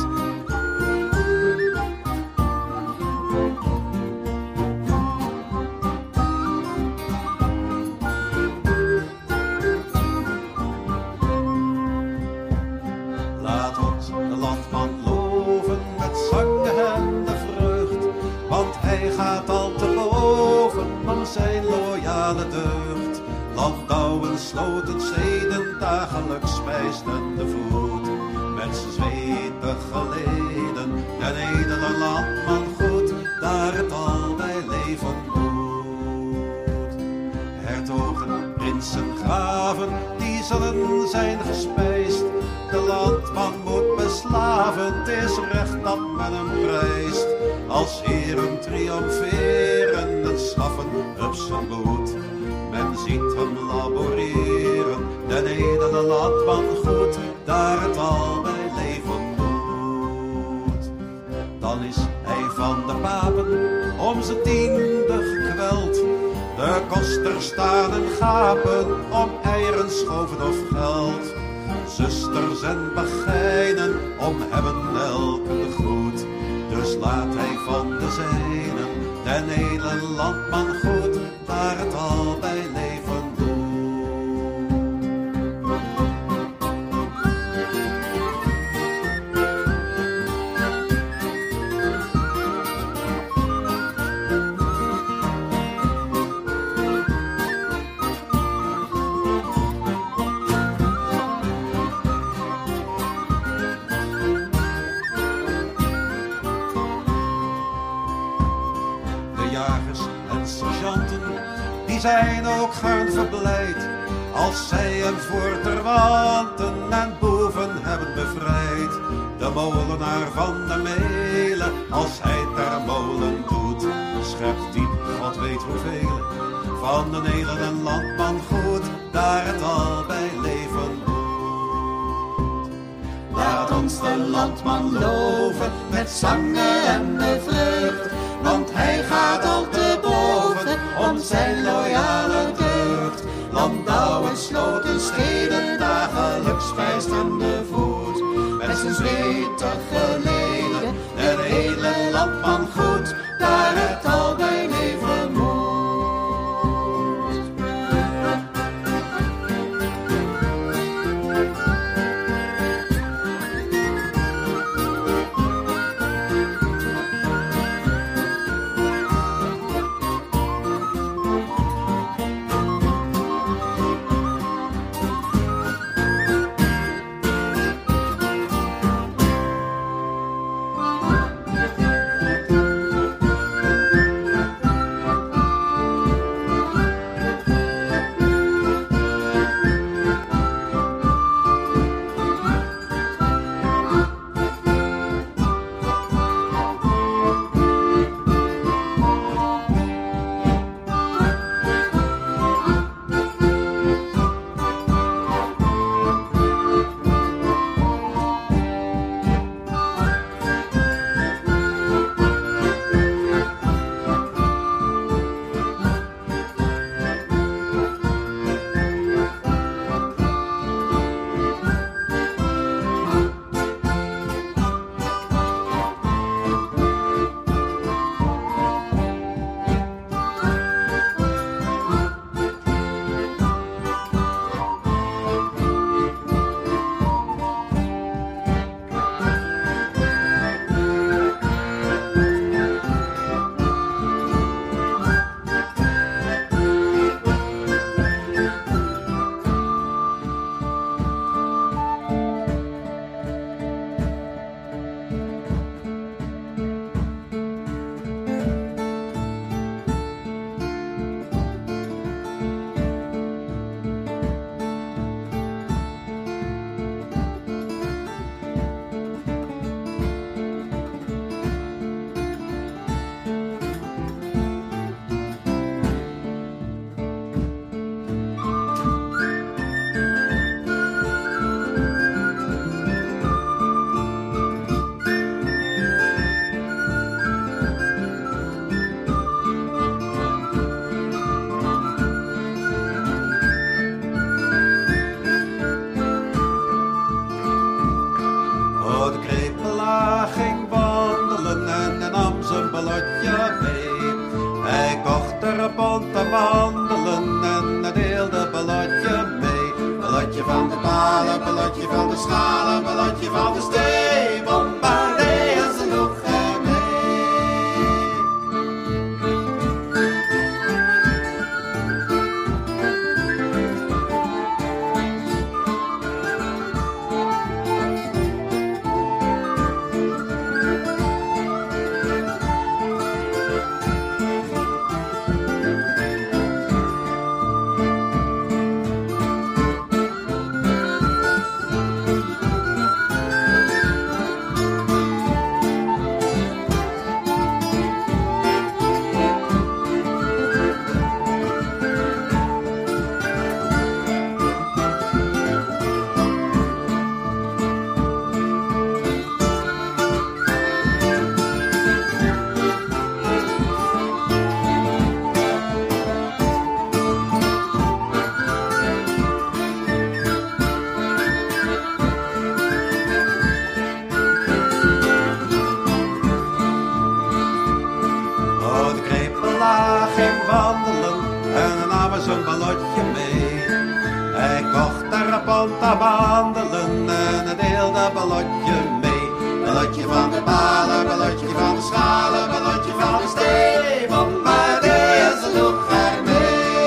O: Laat ons de landman loven met zang en de vreugd, want hij gaat al te boven om zijn loyale deugd. Landouwen, sloten, zeden, dagelijks spijsden de voet. Met z'n zweet begeleden, den edele landman goed, daar het al bij leven moet. Hertogen, prinsen, graven, die zullen zijn gespijsd. De landman moet beslaven, het is recht dat men hem prijst. Als heren triomferen en schaffen op zijn boet. Men ziet hem laboreren, de edele landman goed, daar het al bij leven moet. Dan is hij van de papen om zijn tiende gekweld. De kosters staan en gapen om eieren, schoven of geld. Zusters en begijnen om hebben elke goed. Dus laat hij van de zijnen, den hele landman goed, daar het al bij leven doet. Zijn ook gaan verblijd, als zij hem voor terwanten en boeven hebben bevrijd. De molenaar van de melen, als hij ter molen doet, schept diep, God weet hoeveel, van een hele landman goed, daar het al bij leven moet. Laat ons de landman loven, met zangen en de vreugd, want hij gaat al te boven om zijn loyale deugd. Landouwen, sloten, scheden, dagelijks spijst aan de voet. Met zijn zweet geleden, de hele landman goed, daar het al bij leven moet. Oh, de krepelaar ging wandelen en hij nam zijn ballotje mee. Hij kocht er een pond te wandelen en hij deelde een ballotje mee. Ballotje van de palen, ballotje van de schalen, ballotje van de steen. Bombardee en ze loeg er mee. Zijn ballotje mee. Hij kocht daar een pond te wandelen en hij deelde een ballotje mee. Ballotje van de palen, ballotje van de schalen, ballotje van de steen. Bombardee en ze loeg er mee.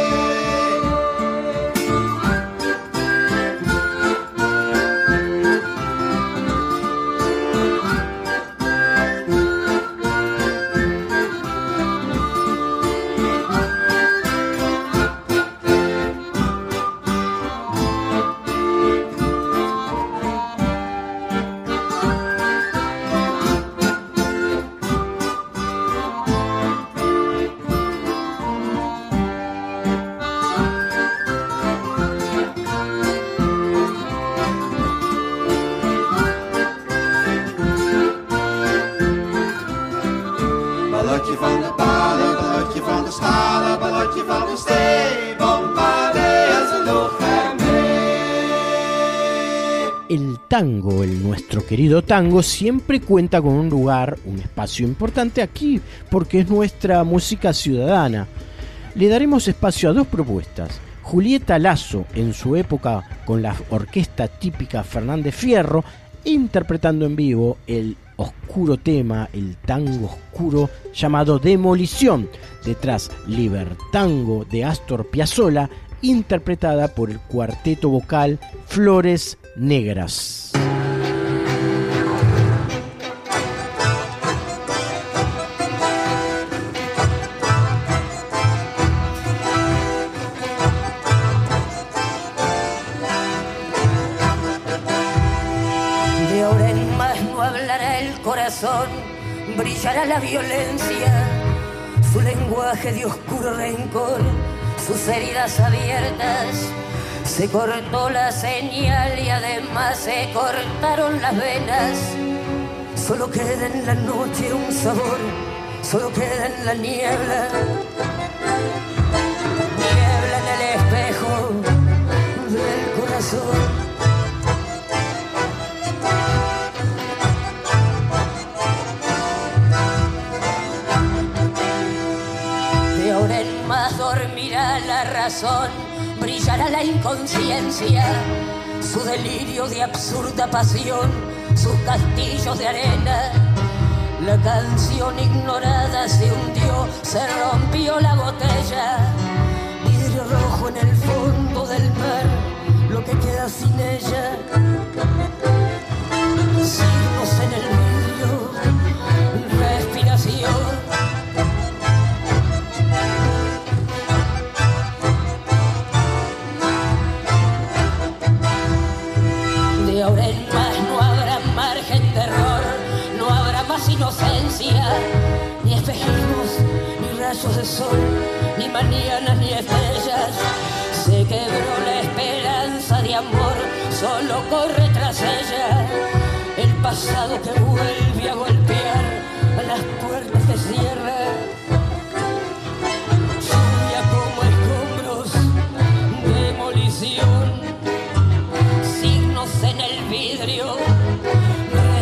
O: Ballotje van de palen, ballotje van de schalen, ballotje van de steen. Bombardee en ze loeg er mee.
B: El tango, el nuestro querido tango, siempre cuenta con un lugar, un espacio importante aquí, porque es nuestra música ciudadana. Le daremos espacio a dos propuestas. Julieta Lazo, en su época con la orquesta típica Fernández Fierro, interpretando en vivo el oscuro tema, el tango oscuro llamado Demolición, detrás Libertango de Astor Piazzolla, interpretada por el cuarteto vocal Flores Negras.
P: Brillará la violencia, su lenguaje de oscuro rencor, sus heridas abiertas. Se cortó la señal y además se cortaron las venas. Solo queda en la noche un sabor, solo queda en la niebla. Niebla en el espejo del corazón. Más dormirá la razón, brillará la inconsciencia, su delirio de absurda pasión, sus castillos de arena. La canción ignorada se hundió, se rompió la botella, vidrio rojo en el fondo del mar, lo que queda sin ella. Signos en el vidrio, respiración. De ahora en más no habrá margen de error, no habrá más inocencia, ni espejismos, ni rayos de sol, ni mañanas, ni estrellas. Se quebró la esperanza de amor, solo corre tras ella el pasado que vuelve a golpear a las puertas que cierra. Lluvia como escombros, demolición, signos en el vidrio,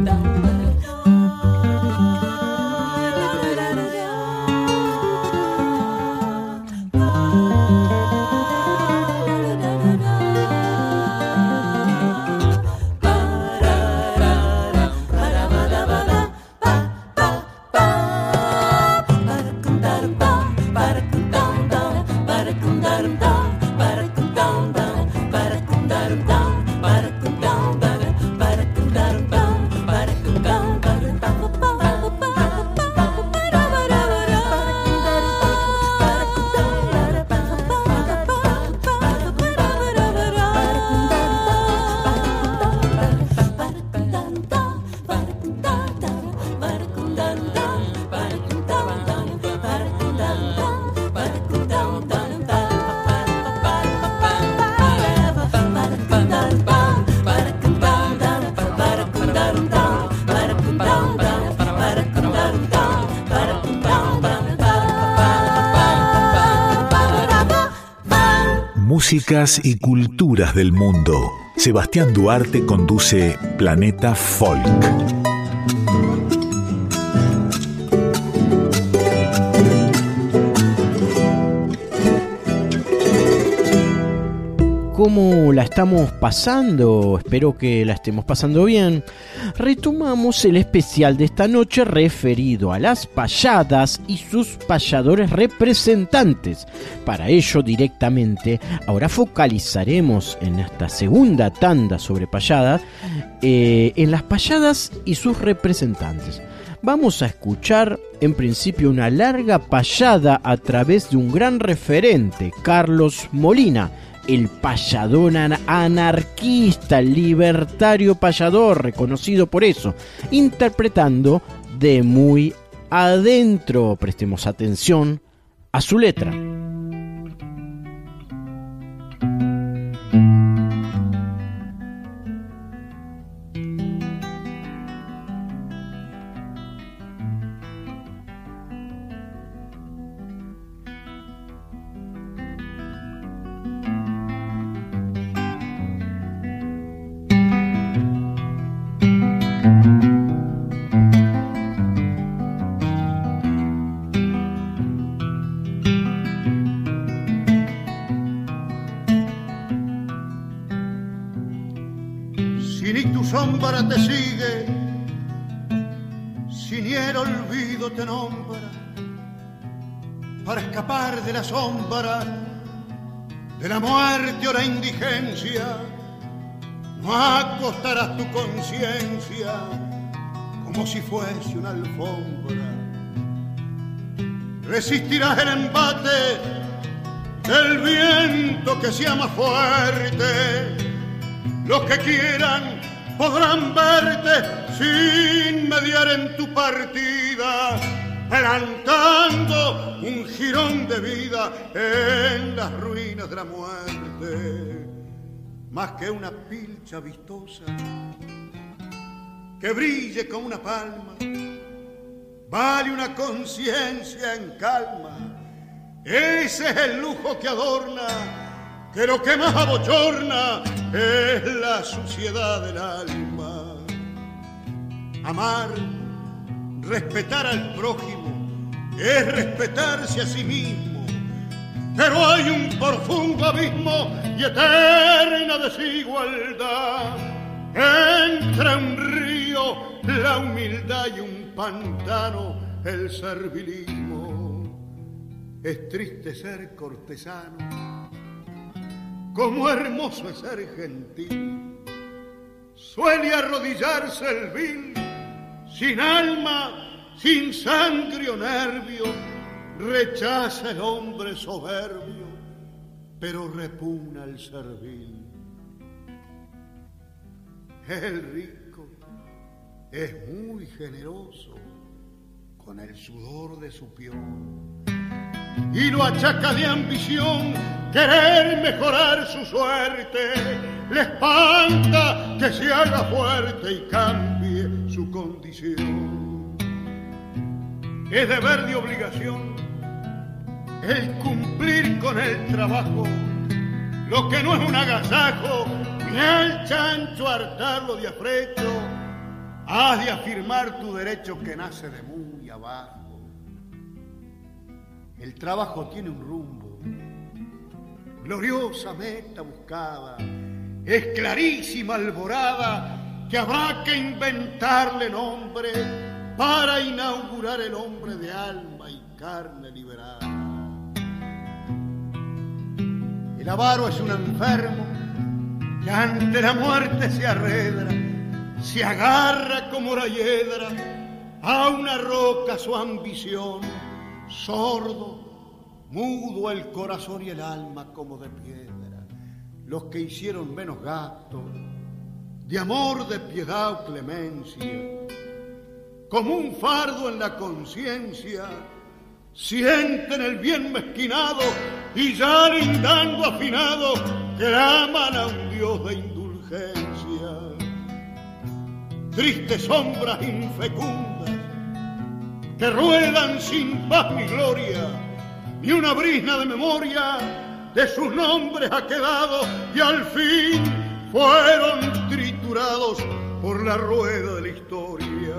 A: Músicas y culturas del mundo. Sebastián Duarte conduce Planeta Folk.
B: ¿Cómo la estamos pasando? Espero que la estemos pasando bien. Retomamos el especial de esta noche referido a las payadas y sus payadores representantes. Para ello, directamente, ahora focalizaremos en esta segunda tanda sobre payadas, eh, en las payadas y sus representantes. Vamos a escuchar en principio una larga payada a través de un gran referente, Carlos Molina, el payador anarquista, el libertario payador, reconocido por eso, interpretando De Muy Adentro. Prestemos atención a su letra.
Q: sombra te sigue, si ni el olvido te nombra, para escapar de la sombra, de la muerte o la indigencia, no acostarás tu conciencia como si fuese una alfombra. Resistirás el embate del viento que sea más fuerte. Los que quieran podrán verte sin mediar en tu partida, plantando un jirón de vida en las ruinas de la muerte. Más que una pilcha vistosa que brille como una palma, vale una conciencia en calma. Ese es el lujo que adorna, que lo que más abochorna es la suciedad del alma. Amar, respetar al prójimo, es respetarse a sí mismo. Pero hay un profundo abismo y eterna desigualdad entre un río, la humildad, y un pantano, el servilismo. Es triste ser cortesano, como hermoso es ser gentil. Suele arrodillarse el vil, sin alma, sin sangre o nervio. Rechaza el hombre soberbio, pero repugna el servil. El rico es muy generoso con el sudor de su piel, y lo achaca de ambición querer mejorar su suerte. Le espanta que se haga fuerte y cambie su condición. Es deber de obligación el cumplir con el trabajo, lo que no es un agasajo, ni al chancho hartarlo de afrecho. has de afirmar tu derecho que nace de muy abajo. El trabajo tiene un rumbo, gloriosa meta buscada, es clarísima alborada que habrá que inventarle nombre para inaugurar el hombre de alma y carne liberada. El avaro es un enfermo que ante la muerte se arredra, se agarra como la hiedra a una roca su ambición, sordo, mudo el corazón y el alma como de piedra. Los que hicieron menos gasto de amor, de piedad o clemencia, como un fardo en la conciencia, sienten el bien mezquinado y ya lindando afinado claman a un Dios de indulgencia. Tristes sombras infecundas que ruedan sin paz ni gloria, ni una brizna de memoria de sus nombres ha quedado y al fin fueron triturados por la rueda de la historia.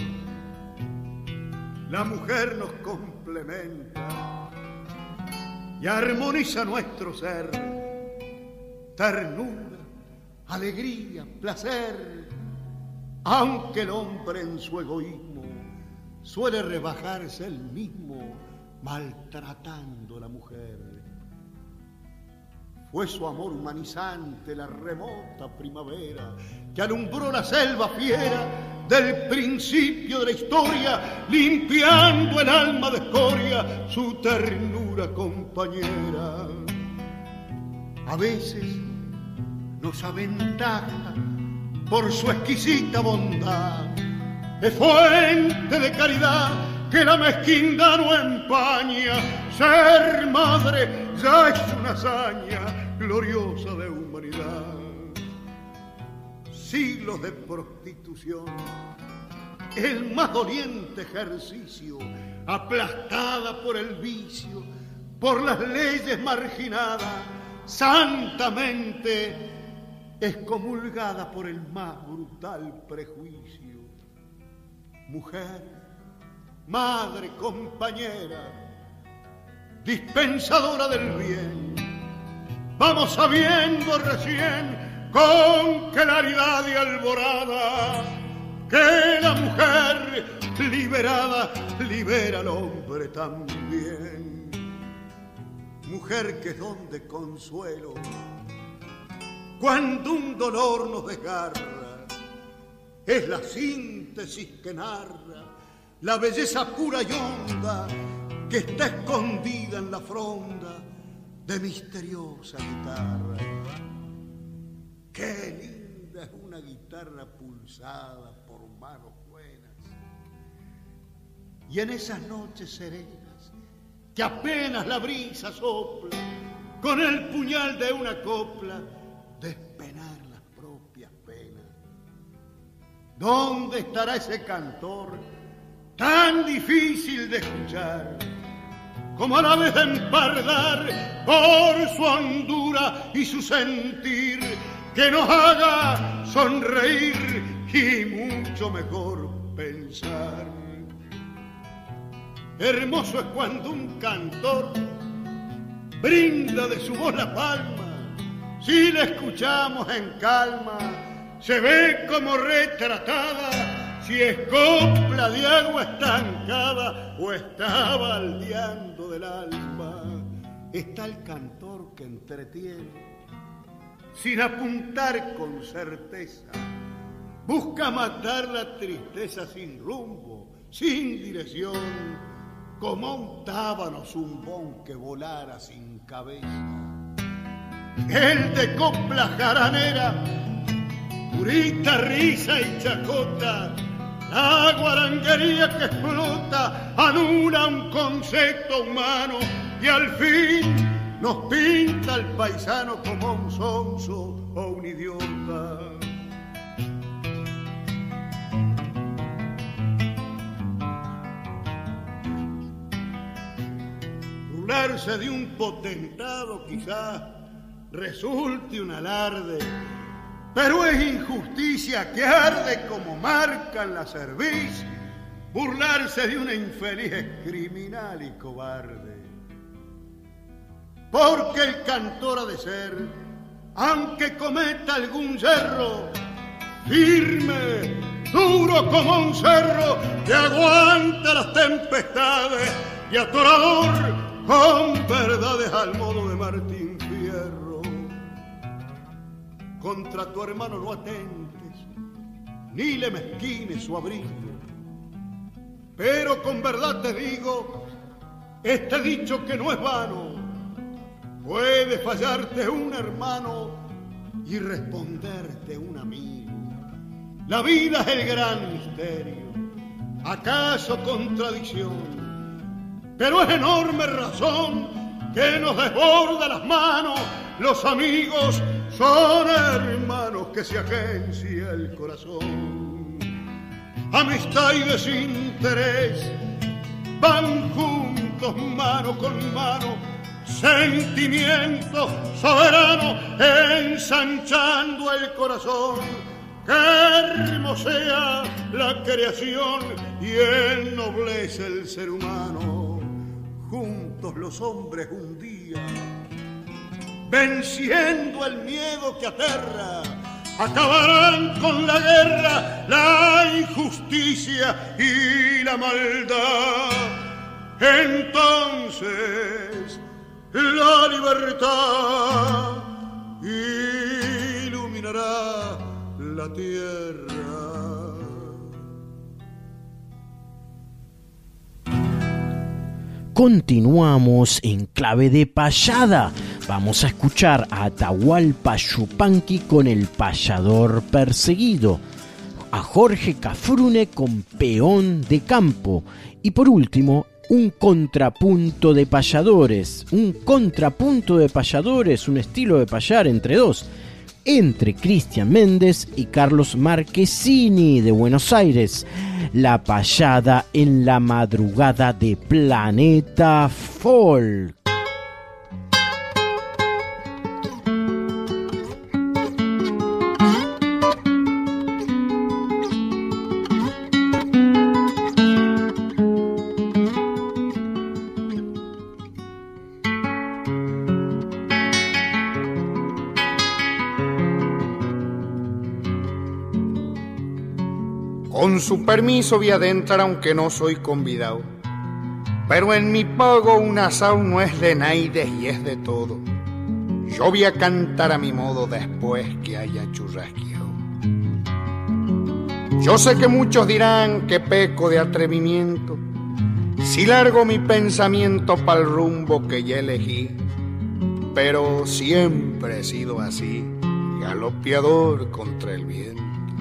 Q: La mujer nos complementa y armoniza nuestro ser, ternura, alegría, placer, aunque el hombre en su egoísmo suele rebajarse él mismo maltratando a la mujer. Fue su amor humanizante la remota primavera que alumbró la selva fiera del principio de la historia, limpiando el alma de escoria su ternura compañera. A veces nos aventaja por su exquisita bondad, es fuente de caridad que la mezquindad no empaña. Ser madre ya es una hazaña gloriosa de humanidad. Siglos de prostitución, el más doliente ejercicio, aplastada por el vicio, por las leyes marginada, santamente excomulgada por el más brutal prejuicio. Mujer, madre, compañera, dispensadora del bien, vamos sabiendo recién con claridad y alborada que la mujer liberada libera al hombre también. Mujer que es don de consuelo cuando un dolor nos desgarra, es la síntesis que narra la belleza pura y honda que está escondida en la fronda de misteriosa guitarra. Qué linda es una guitarra pulsada por manos buenas. Y en esas noches serenas que apenas la brisa sopla, con el puñal de una copla, despenar las propias penas. ¿Dónde estará ese cantor tan difícil de escuchar, como a la vez de empardar por su hondura y su sentir, que nos haga sonreír y mucho mejor pensar? Hermoso es cuando un cantor brinda de su voz la palma, si la escuchamos en calma, se ve como retratada, si es copla de agua estancada o está baldeando del alma. Está el cantor que entretiene, sin apuntar con certeza, busca matar la tristeza sin rumbo, sin dirección, como un tábano zumbón que volara sin cabeza. El de copla jaranera, purita risa y chacota, la guaranguería que explota, anula un concepto humano y al fin nos pinta al paisano como un sonso o un idiota. Burlarse de un potentado quizás resulte un alarde, Pero es injusticia que arde como marcan la cerviz, burlarse de una infeliz es criminal y cobarde. Porque el cantor ha de ser, aunque cometa algún yerro, firme, duro como un cerro que aguanta las tempestades, y atorador con verdades al modo de Martín Fierro. Contra tu hermano no atentes, ni le mezquines su abrigo, pero con verdad te digo, este dicho que no es vano, puede fallarte un hermano y responderte un amigo. La vida es el gran misterio, acaso contradicción, pero es enorme razón que nos desborda las manos. Los amigos son hermanos que se agencia el corazón. Amistad y desinterés van juntos mano con mano, sentimiento soberano ensanchando el corazón. Que hermosea la creación y ennoblece el ser humano. Juntos los hombres un día, venciendo el miedo que aterra, acabarán con la guerra, la injusticia y la maldad. Entonces la libertad iluminará la tierra.
B: Continuamos en clave de payada. Vamos a escuchar a Atahualpa Yupanqui con El payador perseguido, a Jorge Cafrune con Peón de campo y por último un contrapunto de payadores, un contrapunto de payadores, un estilo de payar entre dos, entre Cristian Méndez y Carlos Marchesini de Buenos Aires. La payada en la madrugada de Planeta Folk.
Q: Con su permiso voy a adentrar aunque no soy convidado, pero en mi pago un asao no es de naides y es de todo. Yo voy a cantar a mi modo después que haya churrasqueado. Yo sé que muchos dirán que peco de atrevimiento si largo mi pensamiento pa'l rumbo que ya elegí, pero siempre he sido así, galopeador contra el viento.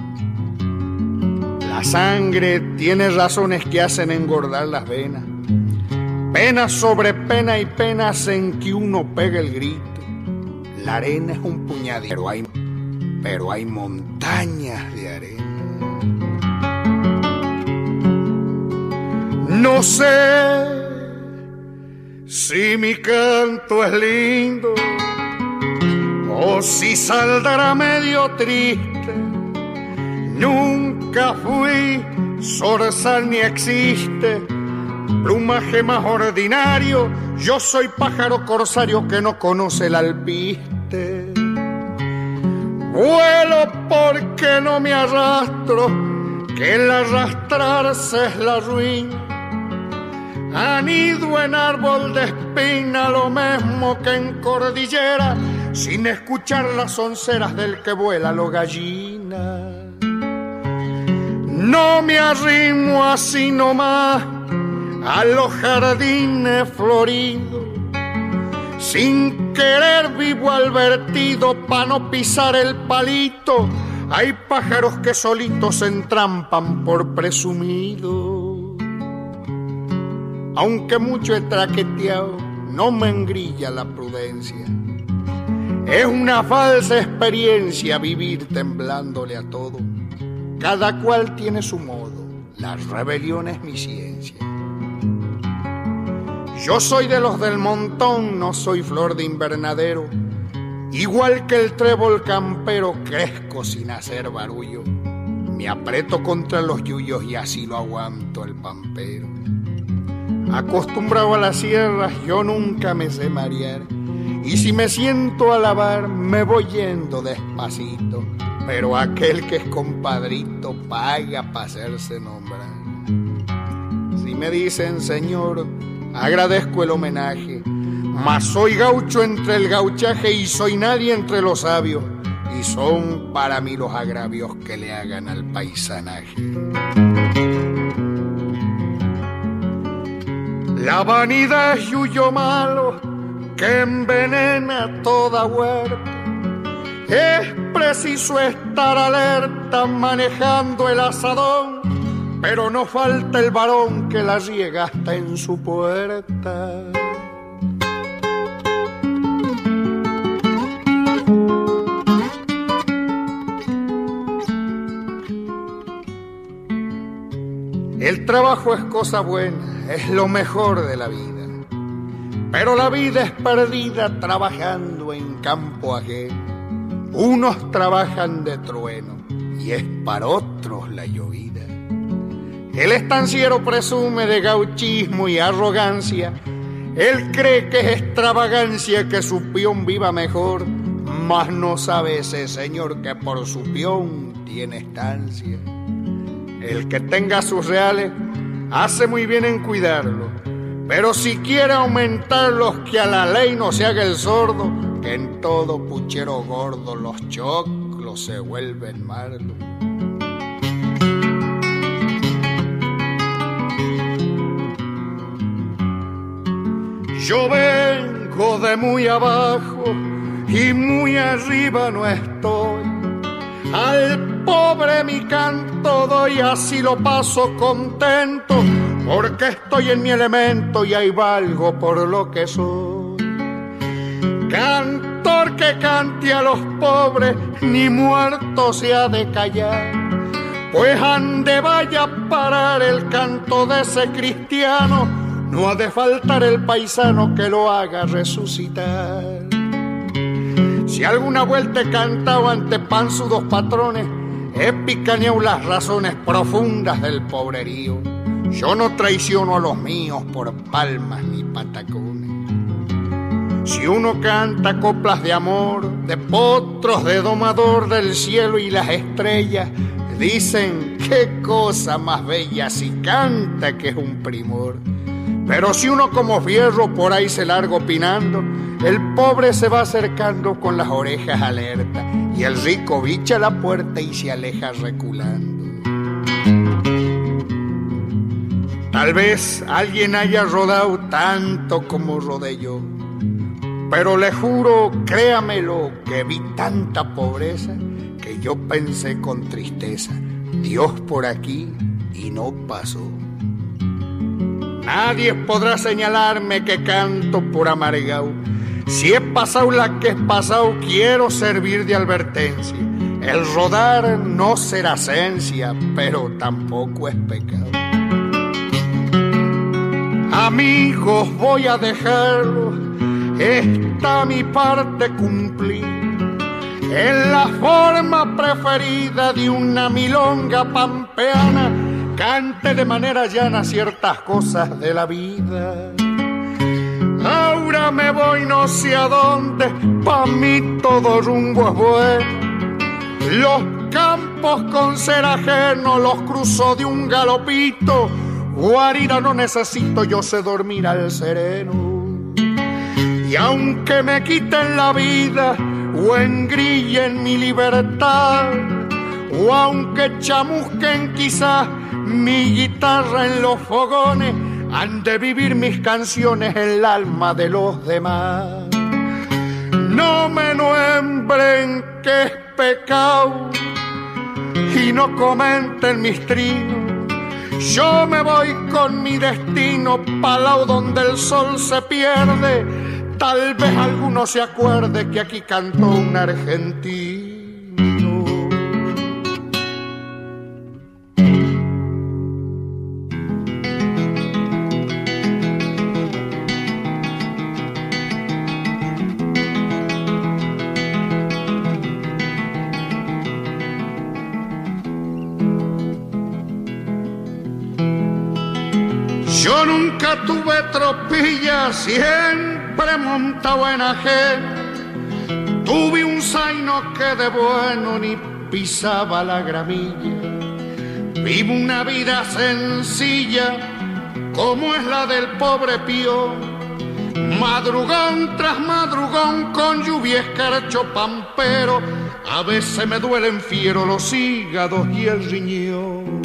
Q: La sangre tiene razones que hacen engordar las venas, pena sobre pena y penas en que uno pega el grito. La arena es un puñadito, pero hay, pero hay montañas de arena. No sé si mi canto es lindo o si saldrá medio triste. Nunca fui zorzal ni existe plumaje más ordinario. Yo soy pájaro corsario que no conoce el alpiste. Vuelo porque no me arrastro, que el arrastrarse es la ruina. Anido en árbol de espina, lo mismo que en cordillera, sin escuchar las onceras del que vuela lo gallina. No me arrimo así nomás a los jardines floridos, sin querer vivo al vertido pa' no pisar el palito. Hay pájaros que solitos se entrampan por presumido. Aunque mucho he traqueteado, no me engrilla la prudencia. Es una falsa experiencia vivir temblándole a todo. Cada cual tiene su modo, la rebelión es mi ciencia. Yo soy de los del montón, no soy flor de invernadero, Igual que el trébol campero crezco sin hacer barullo. Me aprieto contra los yuyos y así lo aguanto el pampero. Acostumbrado a las sierras yo nunca me sé marear. Y si me siento a lavar me voy yendo despacito. Pero aquel que es compadrito paga para hacerse nombrar. Si me dicen señor, agradezco el homenaje, mas soy gaucho entre el gauchaje y soy nadie entre los sabios. Y son para mí los agravios que le hagan al paisanaje. La vanidad es yuyo malo que envenena toda huerta. Es preciso estar alerta manejando el asadón, pero no falta el varón que la riega hasta en su puerta. El trabajo es cosa buena, es lo mejor de la vida, pero la vida es perdida trabajando en campo ajeno. Unos trabajan de trueno y es para otros la llovida. El estanciero presume de gauchismo y arrogancia. Él cree que es extravagancia que su peón viva mejor, mas no sabe ese señor que por su peón tiene estancia. El que tenga sus reales hace muy bien en cuidarlo, pero si quiere aumentarlos, que a la ley no se haga el sordo, que en todo puchero gordo los choclos se vuelven malos. Yo vengo de muy abajo y muy arriba no estoy. Al pobre mi canto doy, así lo paso contento, porque estoy en mi elemento y ahí valgo por lo que soy. Cantor que cante a los pobres, ni muerto se ha de callar, pues ande vaya a parar el canto de ese cristiano, no ha de faltar el paisano que lo haga resucitar. Si alguna vuelta he cantado ante panzudos patrones, he picaneado las razones profundas del pobrerío. Yo no traiciono a los míos por palmas ni patacones. Si uno canta coplas de amor, de potros, de domador del cielo y las estrellas, dicen qué cosa más bella si canta que es un primor. Pero si uno como fierro por ahí se larga opinando, el pobre se va acercando con las orejas alertas y el rico bicha la puerta y se aleja reculando. Tal vez alguien haya rodado tanto como rodé yo, pero le juro, créamelo, que vi tanta pobreza que yo pensé con tristeza, Dios por aquí, y no pasó. Nadie podrá señalarme que canto por amargao. Si he pasado la que he pasado, quiero servir de advertencia. El rodar no será ciencia, pero tampoco es pecado. Amigos, voy a dejarlo, está mi parte cumplida, en la forma preferida de una milonga pampeana, cante de manera llana ciertas cosas de la vida. Ahora me voy no sé a dónde, pa' mí todo rumbo es bueno. Los campos con ser ajeno los cruzo de un galopito, guarida no necesito, yo sé dormir al sereno. Y aunque me quiten la vida o engrillen mi libertad, o aunque chamusquen quizás mi guitarra en los fogones, han de vivir mis canciones en el alma de los demás. No me nombren que es pecado y no comenten mis trinos. Yo me voy con mi destino pa'l lado donde el sol se pierde. Tal vez alguno se acuerde que aquí cantó un argentino. Yo nunca tuve tropilla, siempre montado en ajeno. Tuve un zaino que de bueno ni pisaba la gramilla. Vivo una vida sencilla, como es la del pobre pío. Madrugón tras madrugón con lluvia escarcho pampero. A veces me duelen fiero los hígados y el riñón.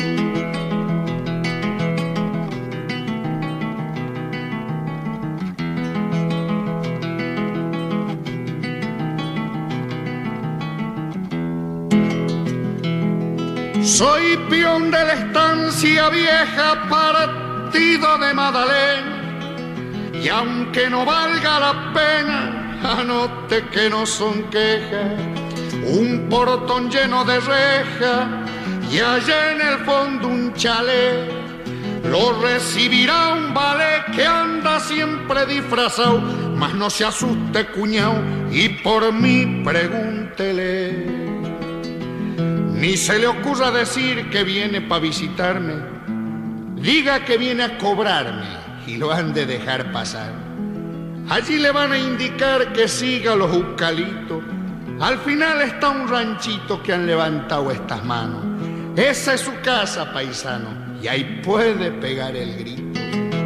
Q: Soy peón de la estancia vieja, partido de Madalena. Y aunque no valga la pena, anote que no son quejas. Un portón lleno de rejas y allá en el fondo un chalet. Lo recibirá un ballet que anda siempre disfrazado. Mas no se asuste, cuñao, y por mí pregúntele. Ni se le ocurra decir que viene para visitarme. Diga que viene a cobrarme y lo han de dejar pasar. Allí le van a indicar que siga los eucaliptos. Al final está un ranchito que han levantado estas manos. Esa es su casa, paisano, y ahí puede pegar el grito.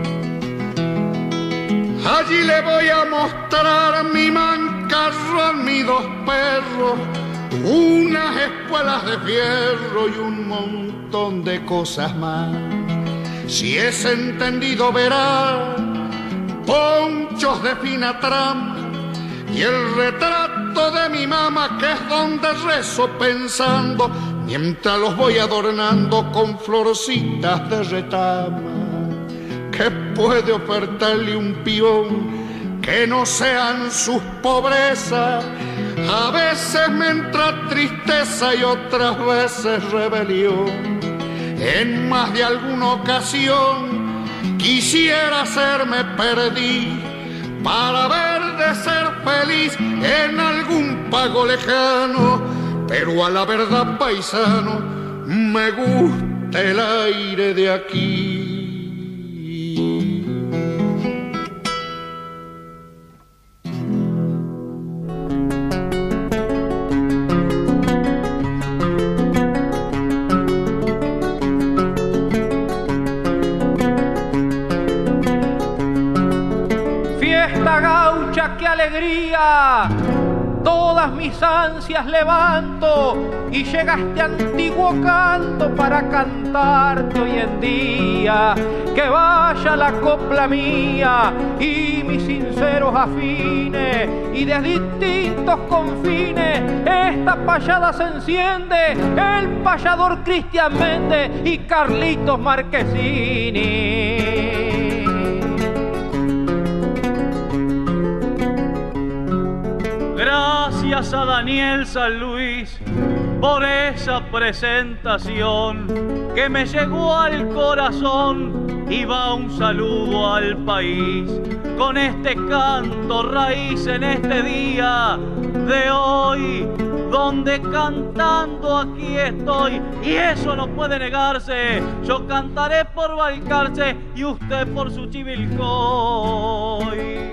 Q: Allí le voy a mostrar mi mancarrón, mis dos perros, unas espuelas de fierro y un montón de cosas más. Si es entendido verá ponchos de fina trama y el retrato de mi mamá, que es donde rezo pensando mientras los voy adornando con florcitas de retama. ¿Qué puede ofertarle un peón que no sean sus pobrezas? A veces me entra tristeza y otras veces rebelión. En más de alguna ocasión quisiera hacerme perdí para ver de ser feliz en algún pago lejano. Pero a la verdad, paisano, me gusta el aire de aquí.
R: ¡Qué alegría! Todas mis ansias levanto y llega este antiguo canto para cantarte hoy en día. Que vaya la copla mía y mis sinceros afines, y de distintos confines esta payada se enciende. El payador Cristian Méndez y Carlitos Marquesini.
S: Gracias a Daniel San Luis por esa presentación que me llegó al corazón, y va un saludo al país con este canto raíz en este día de hoy, donde cantando aquí estoy, y eso no puede negarse. Yo cantaré por Balcarce y usted por su Chivilcoy.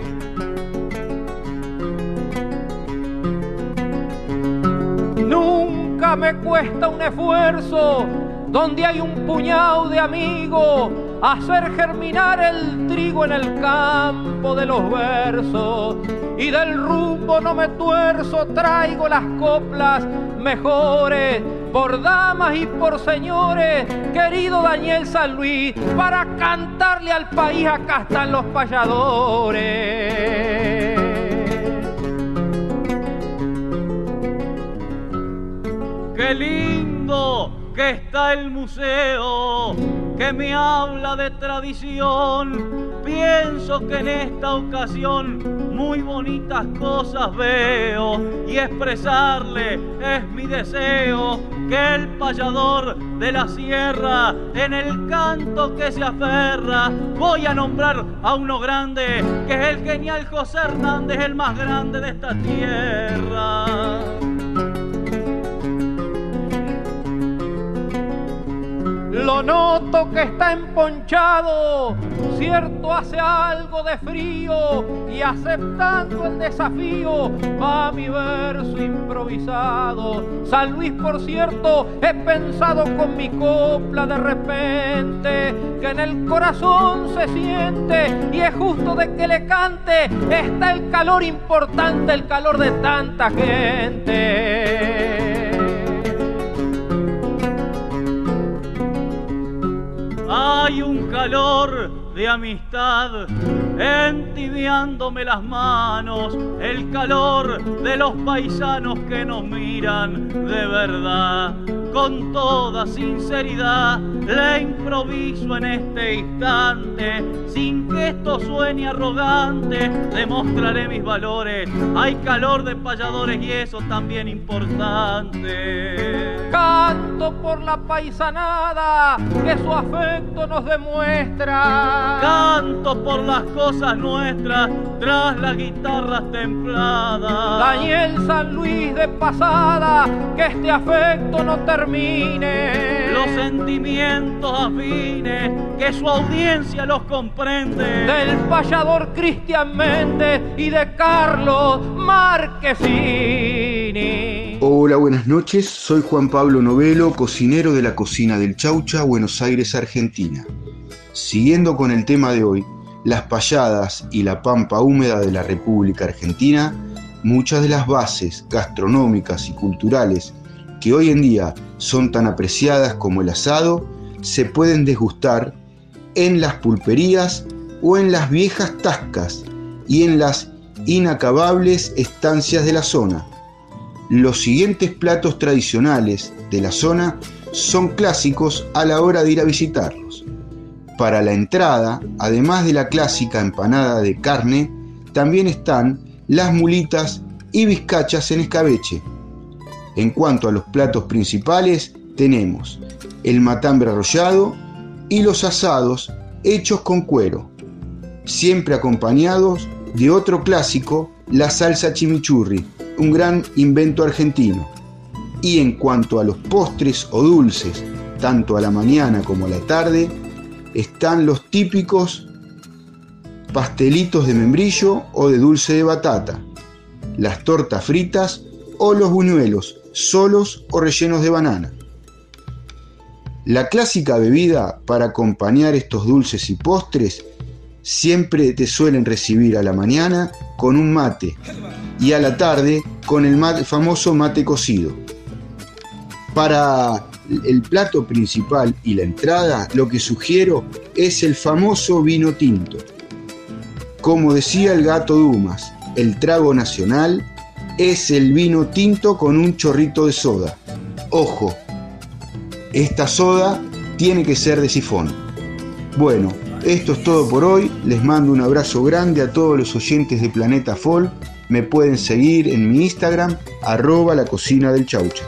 R: Nunca me cuesta un esfuerzo donde hay un puñado de amigos hacer germinar el trigo en el campo de los versos, y del rumbo no me tuerzo, traigo las coplas mejores por damas y por señores. Querido Daniel San Luis, para cantarle al país acá están los payadores.
S: ¡Qué lindo que está el museo que me habla de tradición! Pienso que en esta ocasión muy bonitas cosas veo, y expresarle es mi deseo que el payador de la sierra en el canto que se aferra. Voy a nombrar a uno grande, que es el genial José Hernández, el más grande de esta tierra.
R: lo noto que está emponchado, cierto hace algo de frío y aceptando el desafío va mi verso improvisado. San Luis, por cierto, he pensado con mi copla de repente que en el corazón se siente y es justo de que le cante, está el calor importante, el calor de tanta gente.
S: Hay un calor de amistad entibiándome las manos, el calor de los paisanos que nos miran de verdad. Con toda sinceridad le improviso en este instante, sin que esto suene arrogante, demostraré mis valores. Hay calor de payadores y eso también importante.
R: Canto por la paisanada que su afecto nos demuestra.
S: Canto por las cosas nuestras tras las guitarras templadas.
R: Daniel San Luis de pasada, que este afecto no termine.
S: Los sentimientos afines, que su audiencia los comprende.
R: Del payador Cristian Méndez y de Carlos Marquesini.
T: Hola, buenas noches. Soy Juan Pablo Novelo, cocinero de la cocina del Chaucha, Buenos Aires, Argentina. Siguiendo con el tema de hoy, las payadas y la pampa húmeda de la República Argentina, muchas de las bases gastronómicas y culturales que hoy en día son tan apreciadas como el asado, se pueden degustar en las pulperías o en las viejas tascas y en las inacabables estancias de la zona. Los siguientes platos tradicionales de la zona son clásicos a la hora de ir a visitarlos. Para la entrada, además de la clásica empanada de carne, también están las mulitas y bizcachas en escabeche. En cuanto a los platos principales, tenemos el matambre arrollado y los asados hechos con cuero, siempre acompañados de otro clásico, la salsa chimichurri, un gran invento argentino. Y en cuanto a los postres o dulces, tanto a la mañana como a la tarde, están los típicos pastelitos de membrillo o de dulce de batata, las tortas fritas o los buñuelos, solos o rellenos de banana. La clásica bebida para acompañar estos dulces y postres siempre te suelen recibir a la mañana con un mate y a la tarde con el mate, famoso mate cocido. Para el plato principal y la entrada, lo que sugiero es el famoso vino tinto. Como decía el Gato Dumas, el trago nacional es el vino tinto con un chorrito de soda. Ojo, esta soda tiene que ser de sifón. Bueno, esto es todo por hoy. Les mando un abrazo grande a todos los oyentes de Planeta Folk. Me pueden seguir en mi Instagram, arroba la cocina del Chaucha.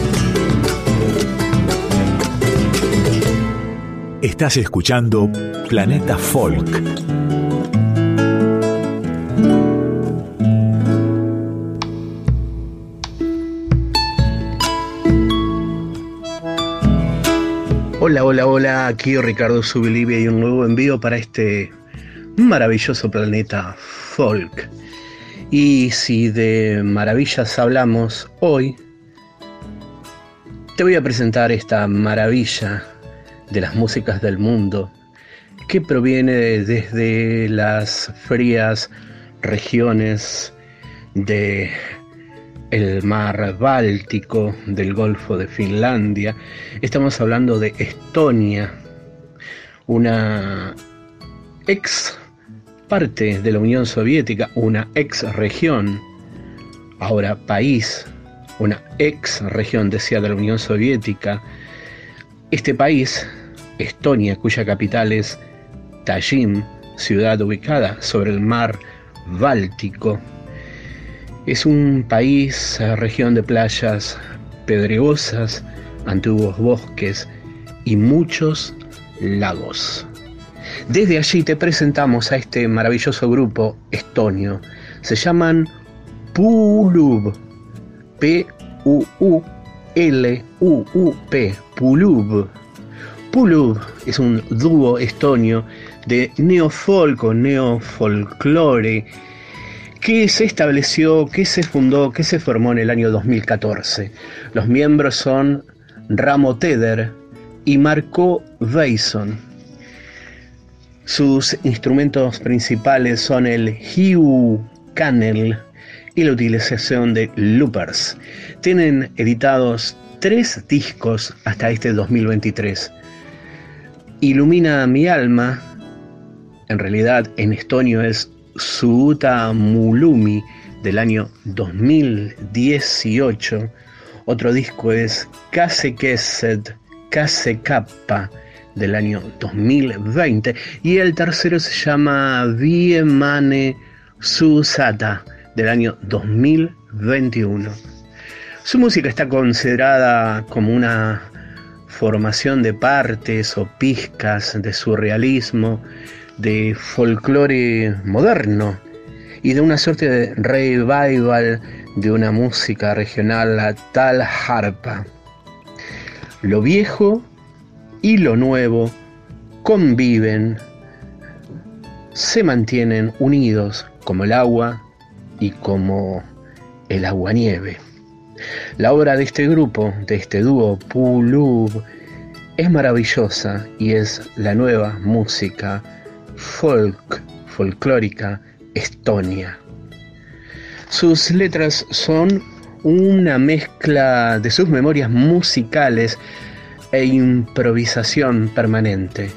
A: Estás escuchando Planeta Folk.
B: Hola, hola, hola, aquí Ricardo Subilivia y un nuevo envío para este maravilloso Planeta Folk. Y si de maravillas hablamos hoy, te voy a presentar esta maravilla de las músicas del mundo que proviene desde las frías regiones de el mar Báltico, del Golfo de Finlandia. Estamos hablando de Estonia, una ex parte de la Unión Soviética, una ex región, ahora país, una ex región, decía, de la Unión Soviética. Este país, Estonia, cuya capital es Tallin, ciudad ubicada sobre el mar Báltico, es un país, región de playas pedregosas, antiguos bosques y muchos lagos. Desde allí te presentamos a este maravilloso grupo estonio. Se llaman Pulub, P U U L U U P, Pulub,
U: Pulub es un dúo estonio de neofolk o neofolklore que se estableció, que se fundó, que se formó en el año dos mil catorce. Los miembros son Ramo Teder y Marco Veison. Sus instrumentos principales son el Hiu Canel y la utilización de loopers. Tienen editados tres discos hasta este dos mil veintitrés. Ilumina mi alma, en realidad en estonio es Suuta Mulumi del año dos mil dieciocho. Otro disco es Kase Keset, Kase Kappa del año dos mil veinte. Y el tercero se llama Viemane Susata del año dos mil veintiuno. Su música está considerada como una formación de partes o pizcas de surrealismo, de folclore moderno y de una suerte de revival de una música regional, la tal harpa. Lo viejo y lo nuevo conviven, se mantienen unidos como el agua y como el aguanieve. La obra de este grupo, de este dúo Pulub, es maravillosa y es la nueva música folk, folclórica estonia. Sus letras son una mezcla de sus memorias musicales e improvisación permanente.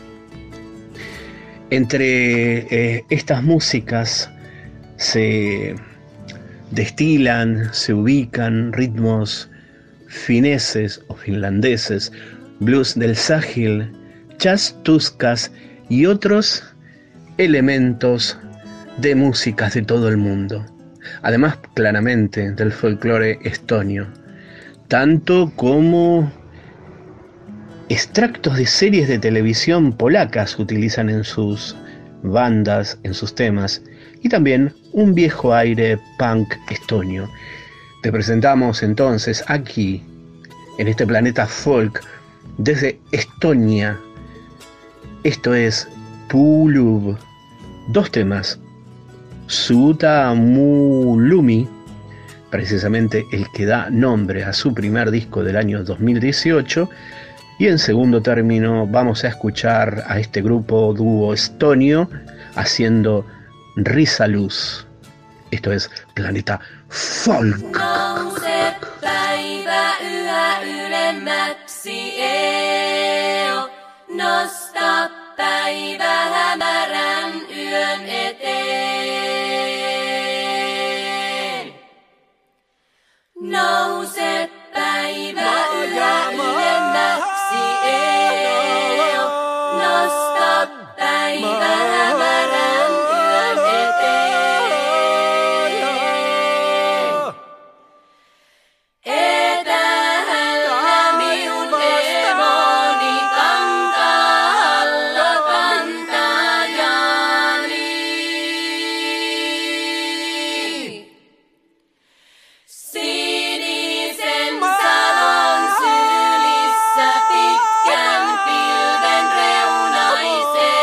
U: Entre eh, estas músicas se destilan, se ubican ritmos fineses o finlandeses, blues del Sahel, jazz tuscas y otros elementos de músicas de todo el mundo. Además, claramente, del folclore estonio, tanto como extractos de series de televisión polacas utilizan en sus bandas, en sus temas, y también un viejo aire punk estonio. Te presentamos entonces aquí, en este planeta folk, desde Estonia. Esto es Pulub. Dos temas. Suuta Mulumi, precisamente el que da nombre a su primer disco del año dos mil dieciocho. Y en segundo término vamos a escuchar a este grupo dúo estonio haciendo Risalus. Esto es Planeta Folk.
H: Nouse päivä yhä ylemmäksi eo, nosta päivä hämärän yön eteen. Nouse päivä yhä ylemmäksi eo, nosta päivä hämärän yön eteen. Etäällä minun emoni kantaalla kantajani. Sinisen salon sylissä pitkän pilven reunaiseen.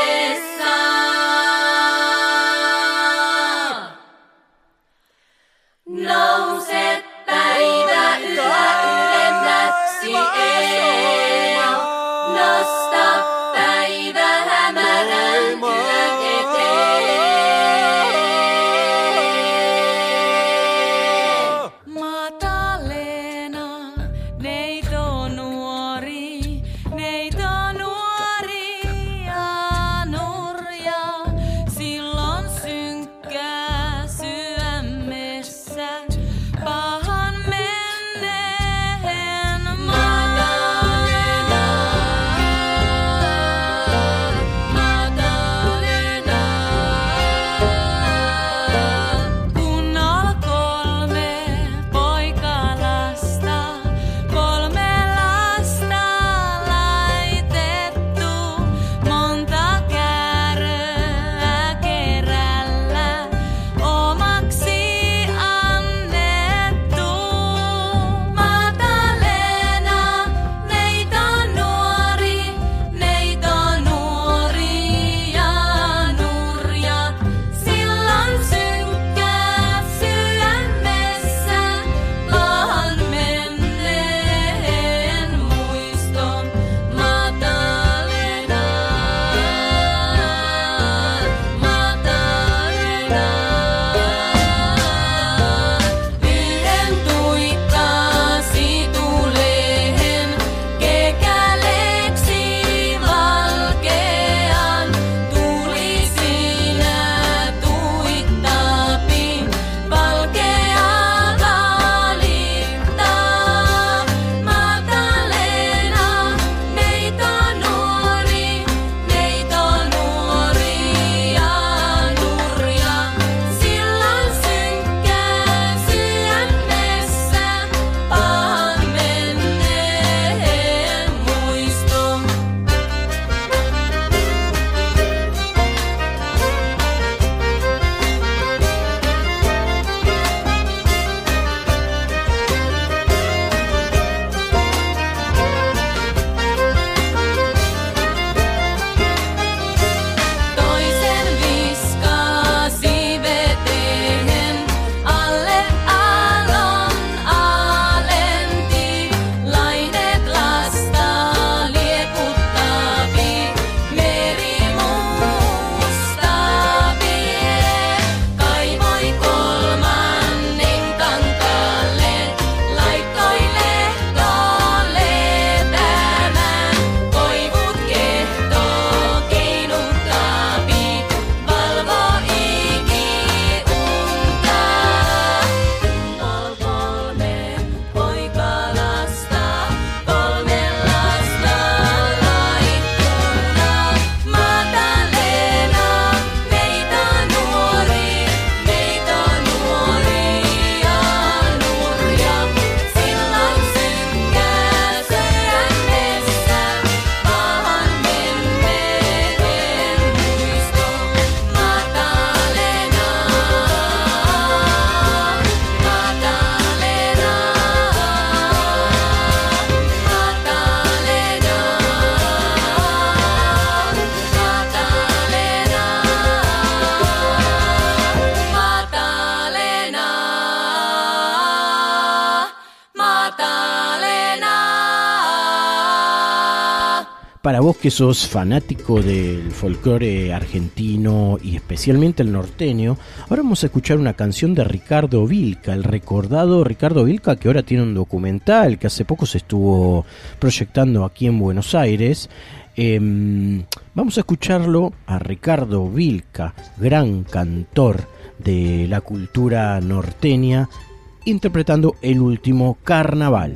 B: Para vos que sos fanático del folclore argentino y especialmente el norteño, ahora vamos a escuchar una canción de Ricardo Vilca, el recordado Ricardo Vilca, que ahora tiene un documental que hace poco se estuvo proyectando aquí en Buenos Aires. Eh, vamos a escucharlo a Ricardo Vilca, gran cantor de la cultura norteña, interpretando El Último Carnaval.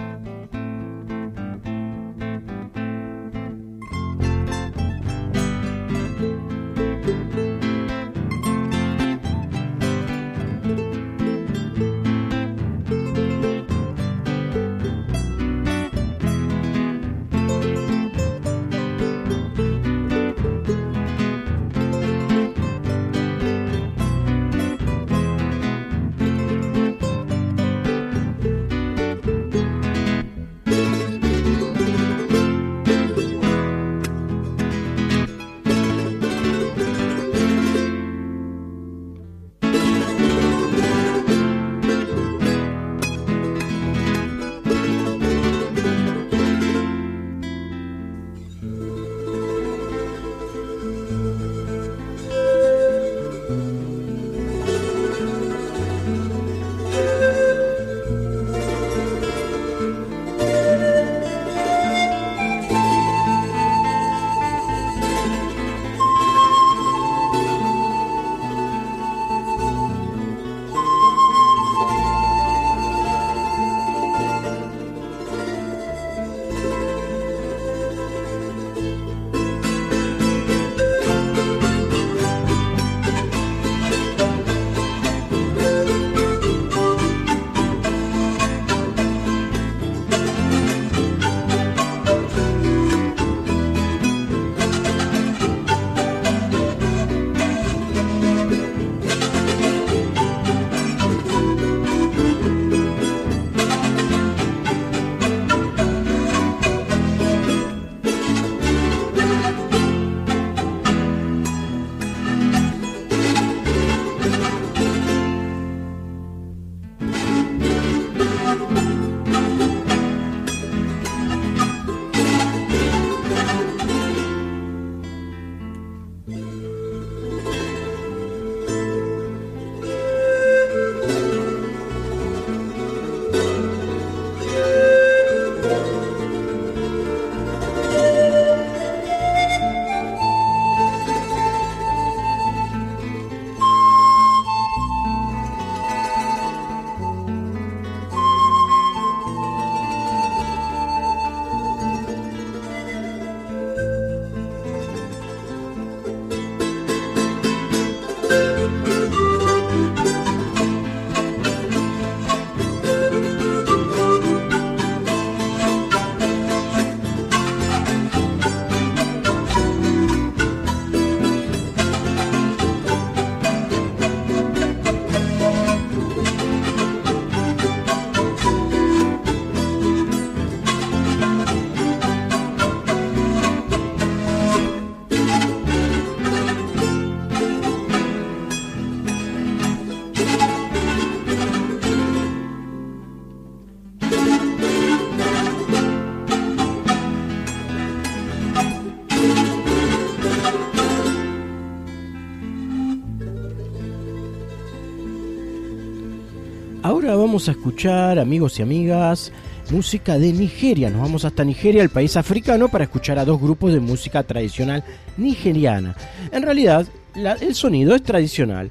B: Ahora vamos a escuchar, amigos y amigas, música de Nigeria. Nos vamos hasta Nigeria, el país africano, para escuchar a dos grupos de música tradicional nigeriana. En realidad, la, el sonido es tradicional,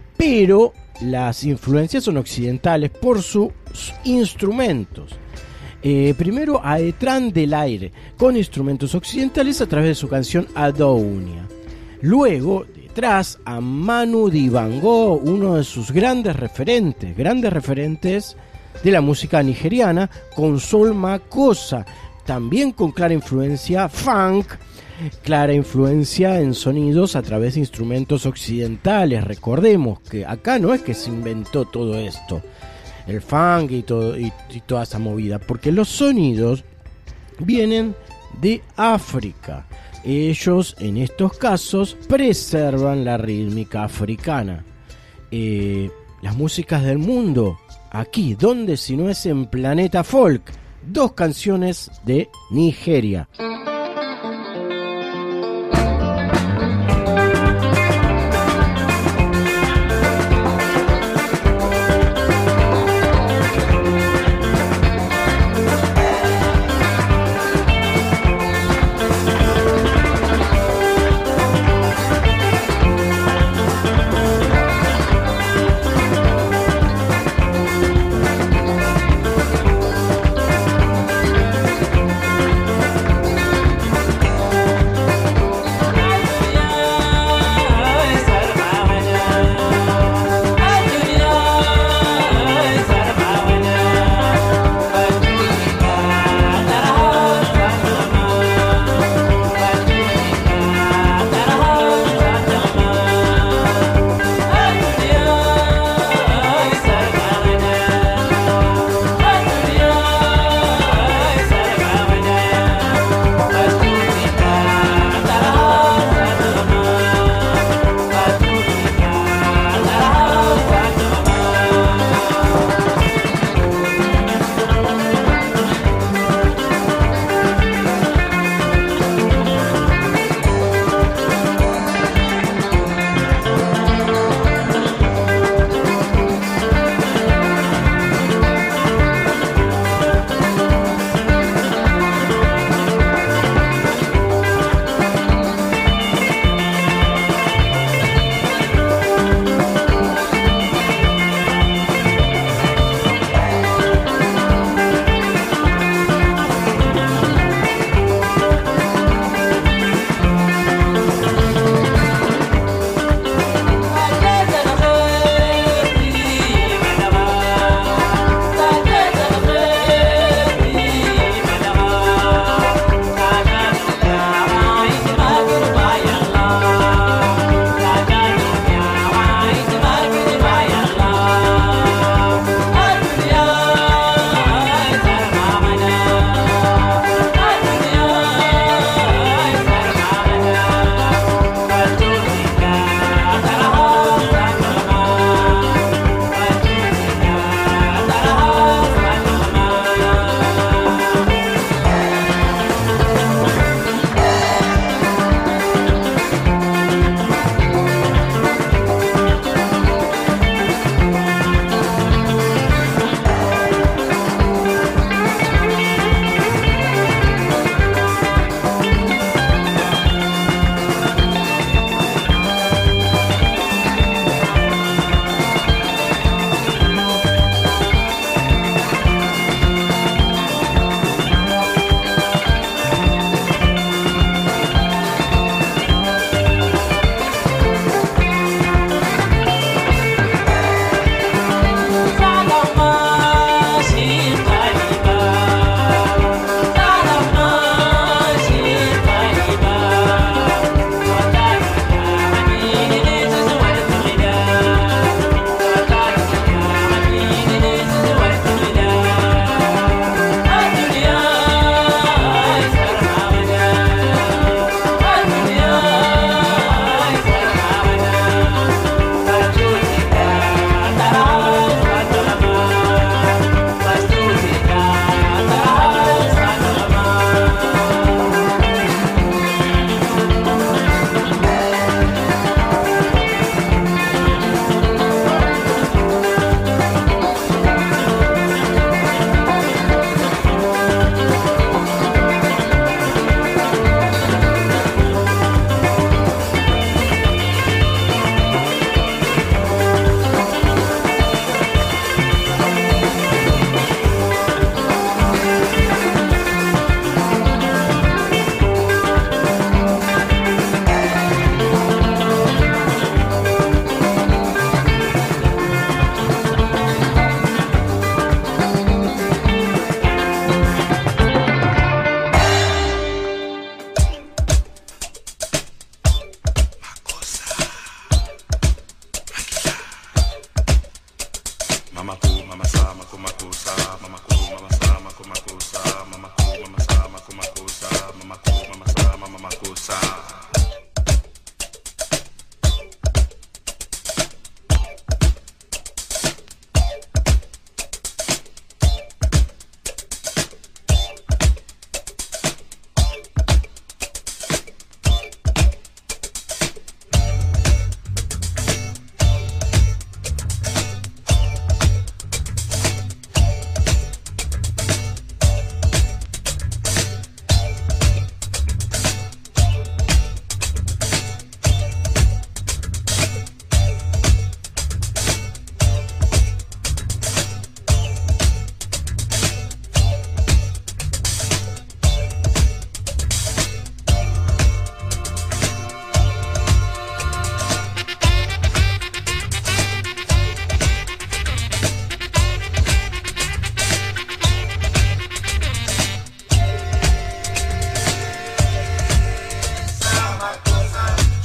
B: pero las influencias son occidentales por sus instrumentos. Eh, primero a Etran del Aire, con instrumentos occidentales a través de su canción Adounia. Luego, detrás, a Manu Dibango, uno de sus grandes referentes, grandes referentes de la música nigeriana, con Sol Makossa, también con clara influencia funk, clara influencia en sonidos a través de instrumentos occidentales. Recordemos que acá no es que se inventó todo esto, el funk y, todo, y, y toda esa movida, porque los sonidos vienen de África. Ellos, en estos casos, preservan la rítmica africana. Eh, las músicas del mundo, aquí, ¿dónde si no es en Planeta Folk? Dos canciones de Nigeria.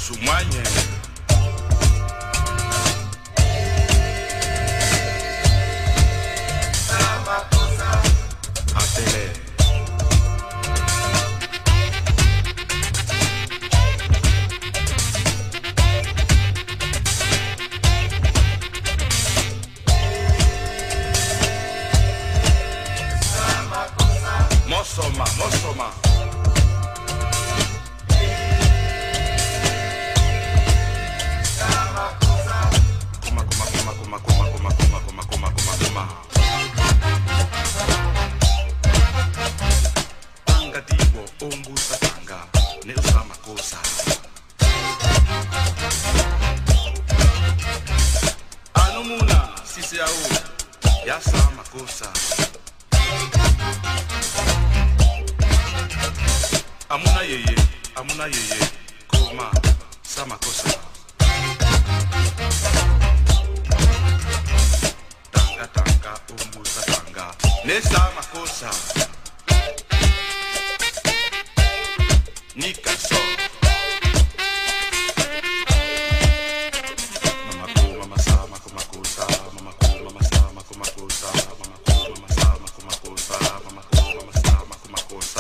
C: sumanye. Atele. Mosoma, Mosoma. Kuma, kuma, kuma, kuma, kuma, kuma, kuma, kuma, kuma, kuma, kuma. Tanga digo, ungusa tanga, neusa makosa. Anumuna, sisi au, yasa makosa. Amuna yeye, amuna yeye, koma, sama kosa. Tanga tanga, umbusa tanga, ne sama kosa. Nika so. Mama ko, mama sama kuma kosa, mama ko, mama sama kuma kosa, mama ko, mama sama kuma kosa, mama ko, mama sama kuma kosa.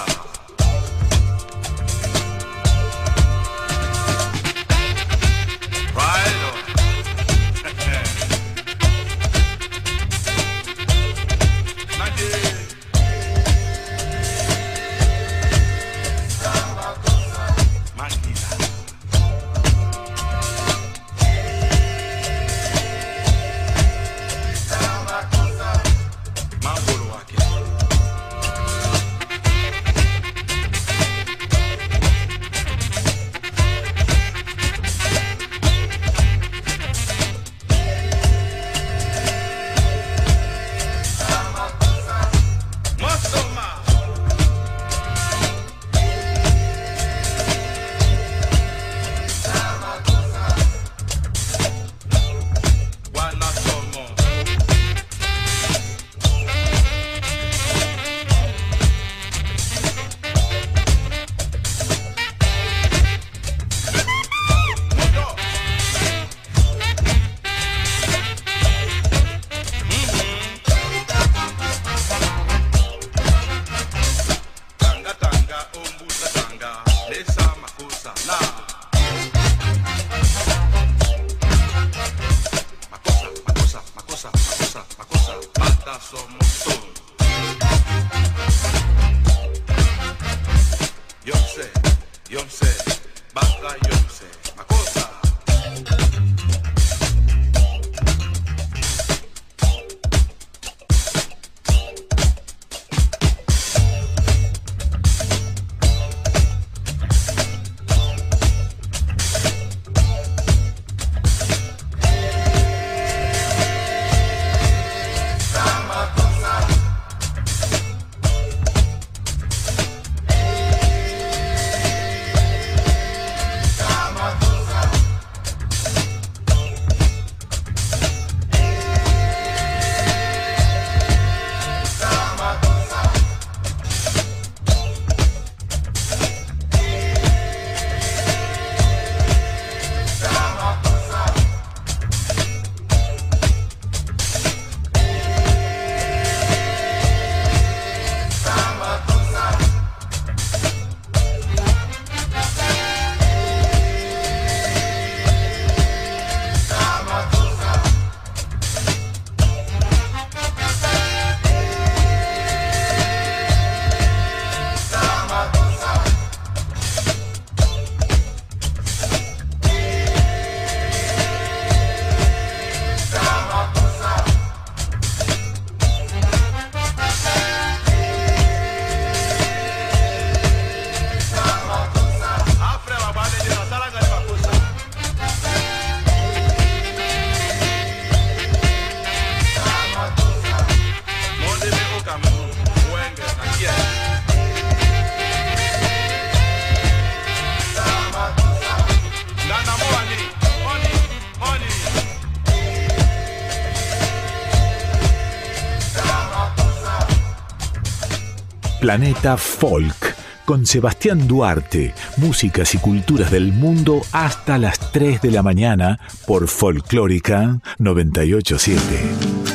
A: Planeta Folk, con Sebastián Duarte, músicas y culturas del mundo hasta las tres de la mañana por Folclórica noventa y ocho punto siete.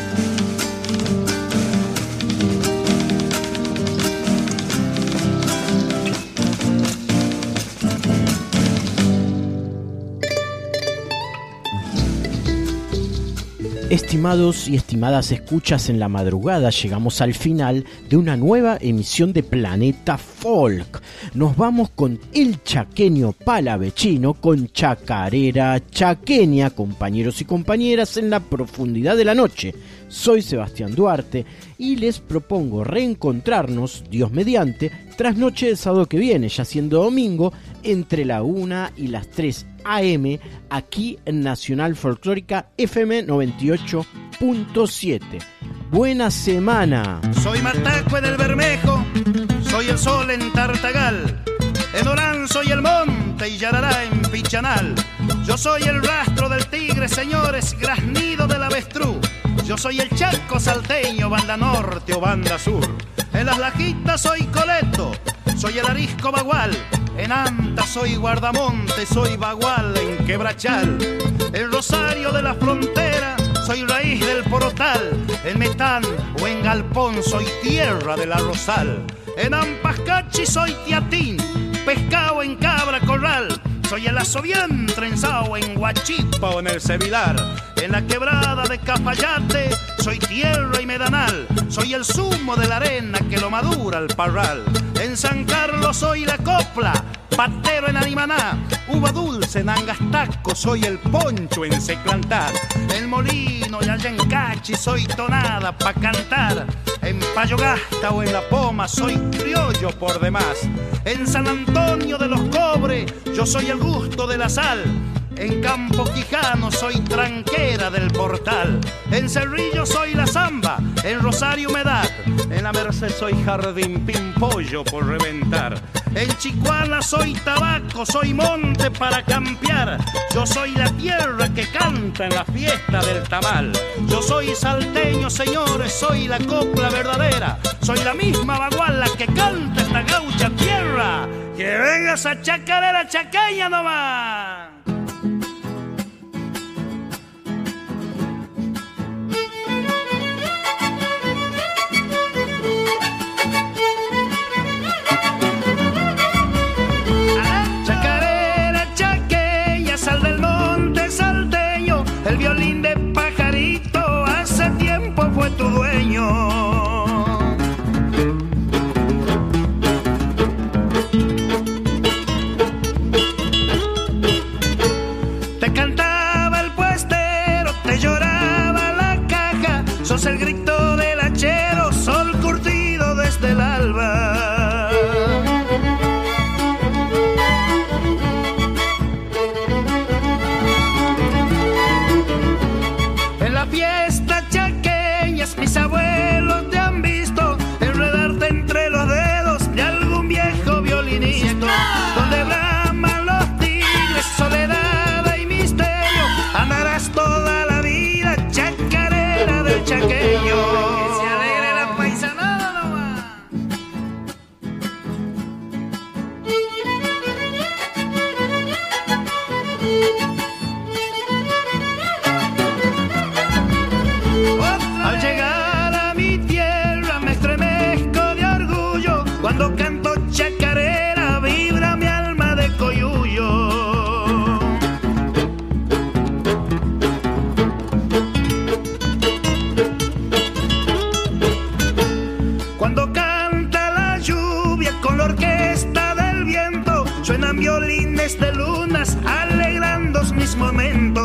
B: Estimados y estimadas escuchas, en la madrugada llegamos al final de una nueva emisión de Planeta Folk. Nos vamos con el chaqueño palavecino, con Chacarera Chaqueña, compañeros y compañeras, en la profundidad de la noche. Soy Sebastián Duarte y les propongo reencontrarnos, Dios mediante, tras noche de sábado que viene, ya siendo domingo, entre la una y las tres a eme, aquí en Nacional Folclórica F M noventa y ocho punto siete. Buena semana.
D: Soy Mataco en el Bermejo, soy el sol en Tartagal, en Orán soy el monte y Yarará en Pichanal. Yo soy el rastro del tigre, señores, graznido del avestruz. Yo soy el Chaco salteño, banda norte o banda sur. En las Lajitas soy Coleto, soy el arisco bagual. En Anta soy guardamonte, soy bagual en Quebrachal. En Rosario de la Frontera soy raíz del Porotal. En Metán o en Galpón soy tierra del Arrozal. En Ampascachi soy Tiatín, pescado en Cabra Corral. Soy el asobián trenzado en Huachipa o en el Sevilar. En la quebrada de Cafayate soy tierra y medanal. Soy el zumo de la arena que lo madura el parral. En San Carlos soy la copla, patero en Animaná. Uva dulce en Angastaco, soy el poncho en Seclantá. En Molino y allá en Cachi soy tonada pa' cantar. En Payogasta o en La Poma soy criollo por demás. En San Antonio de los Cobres yo soy el gusto de la sal. En Campo Quijano soy tranquera del Portal. En Cerrillo soy la zamba, en Rosario humedad. En la Merced soy jardín pimpollo por reventar. En Chicuana soy tabaco, soy monte para campear. Yo soy la tierra que canta en la fiesta del tamal. Yo soy salteño, señores, soy la copla verdadera. Soy la misma baguala que canta esta gaucha tierra. Que venga esa chacarera chaqueña nomás. El violín de Pajarito hace tiempo fue tu dueño. Te cantaba el puestero, te lloraba la caja. Sos el grito del hachero, sol curtido desde el alba. Fiesta chaqueñas, mis abuelos te han visto enredarte entre los dedos de algún viejo violinista. Donde braman los tigres, soledad y misterio, andarás toda la vida chacarera del chaqueño. Que se alegre la paisanada nomás. Al llegar a mi tierra me estremezco de orgullo. Cuando canto chacarera vibra mi alma de coyuyo. Cuando canta la lluvia con la orquesta del viento, suenan violines de lunas alegrando mis momentos.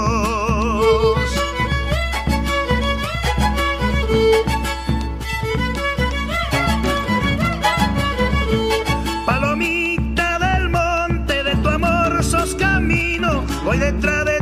D: Palomita del monte, de tu amor sos camino, voy detrás de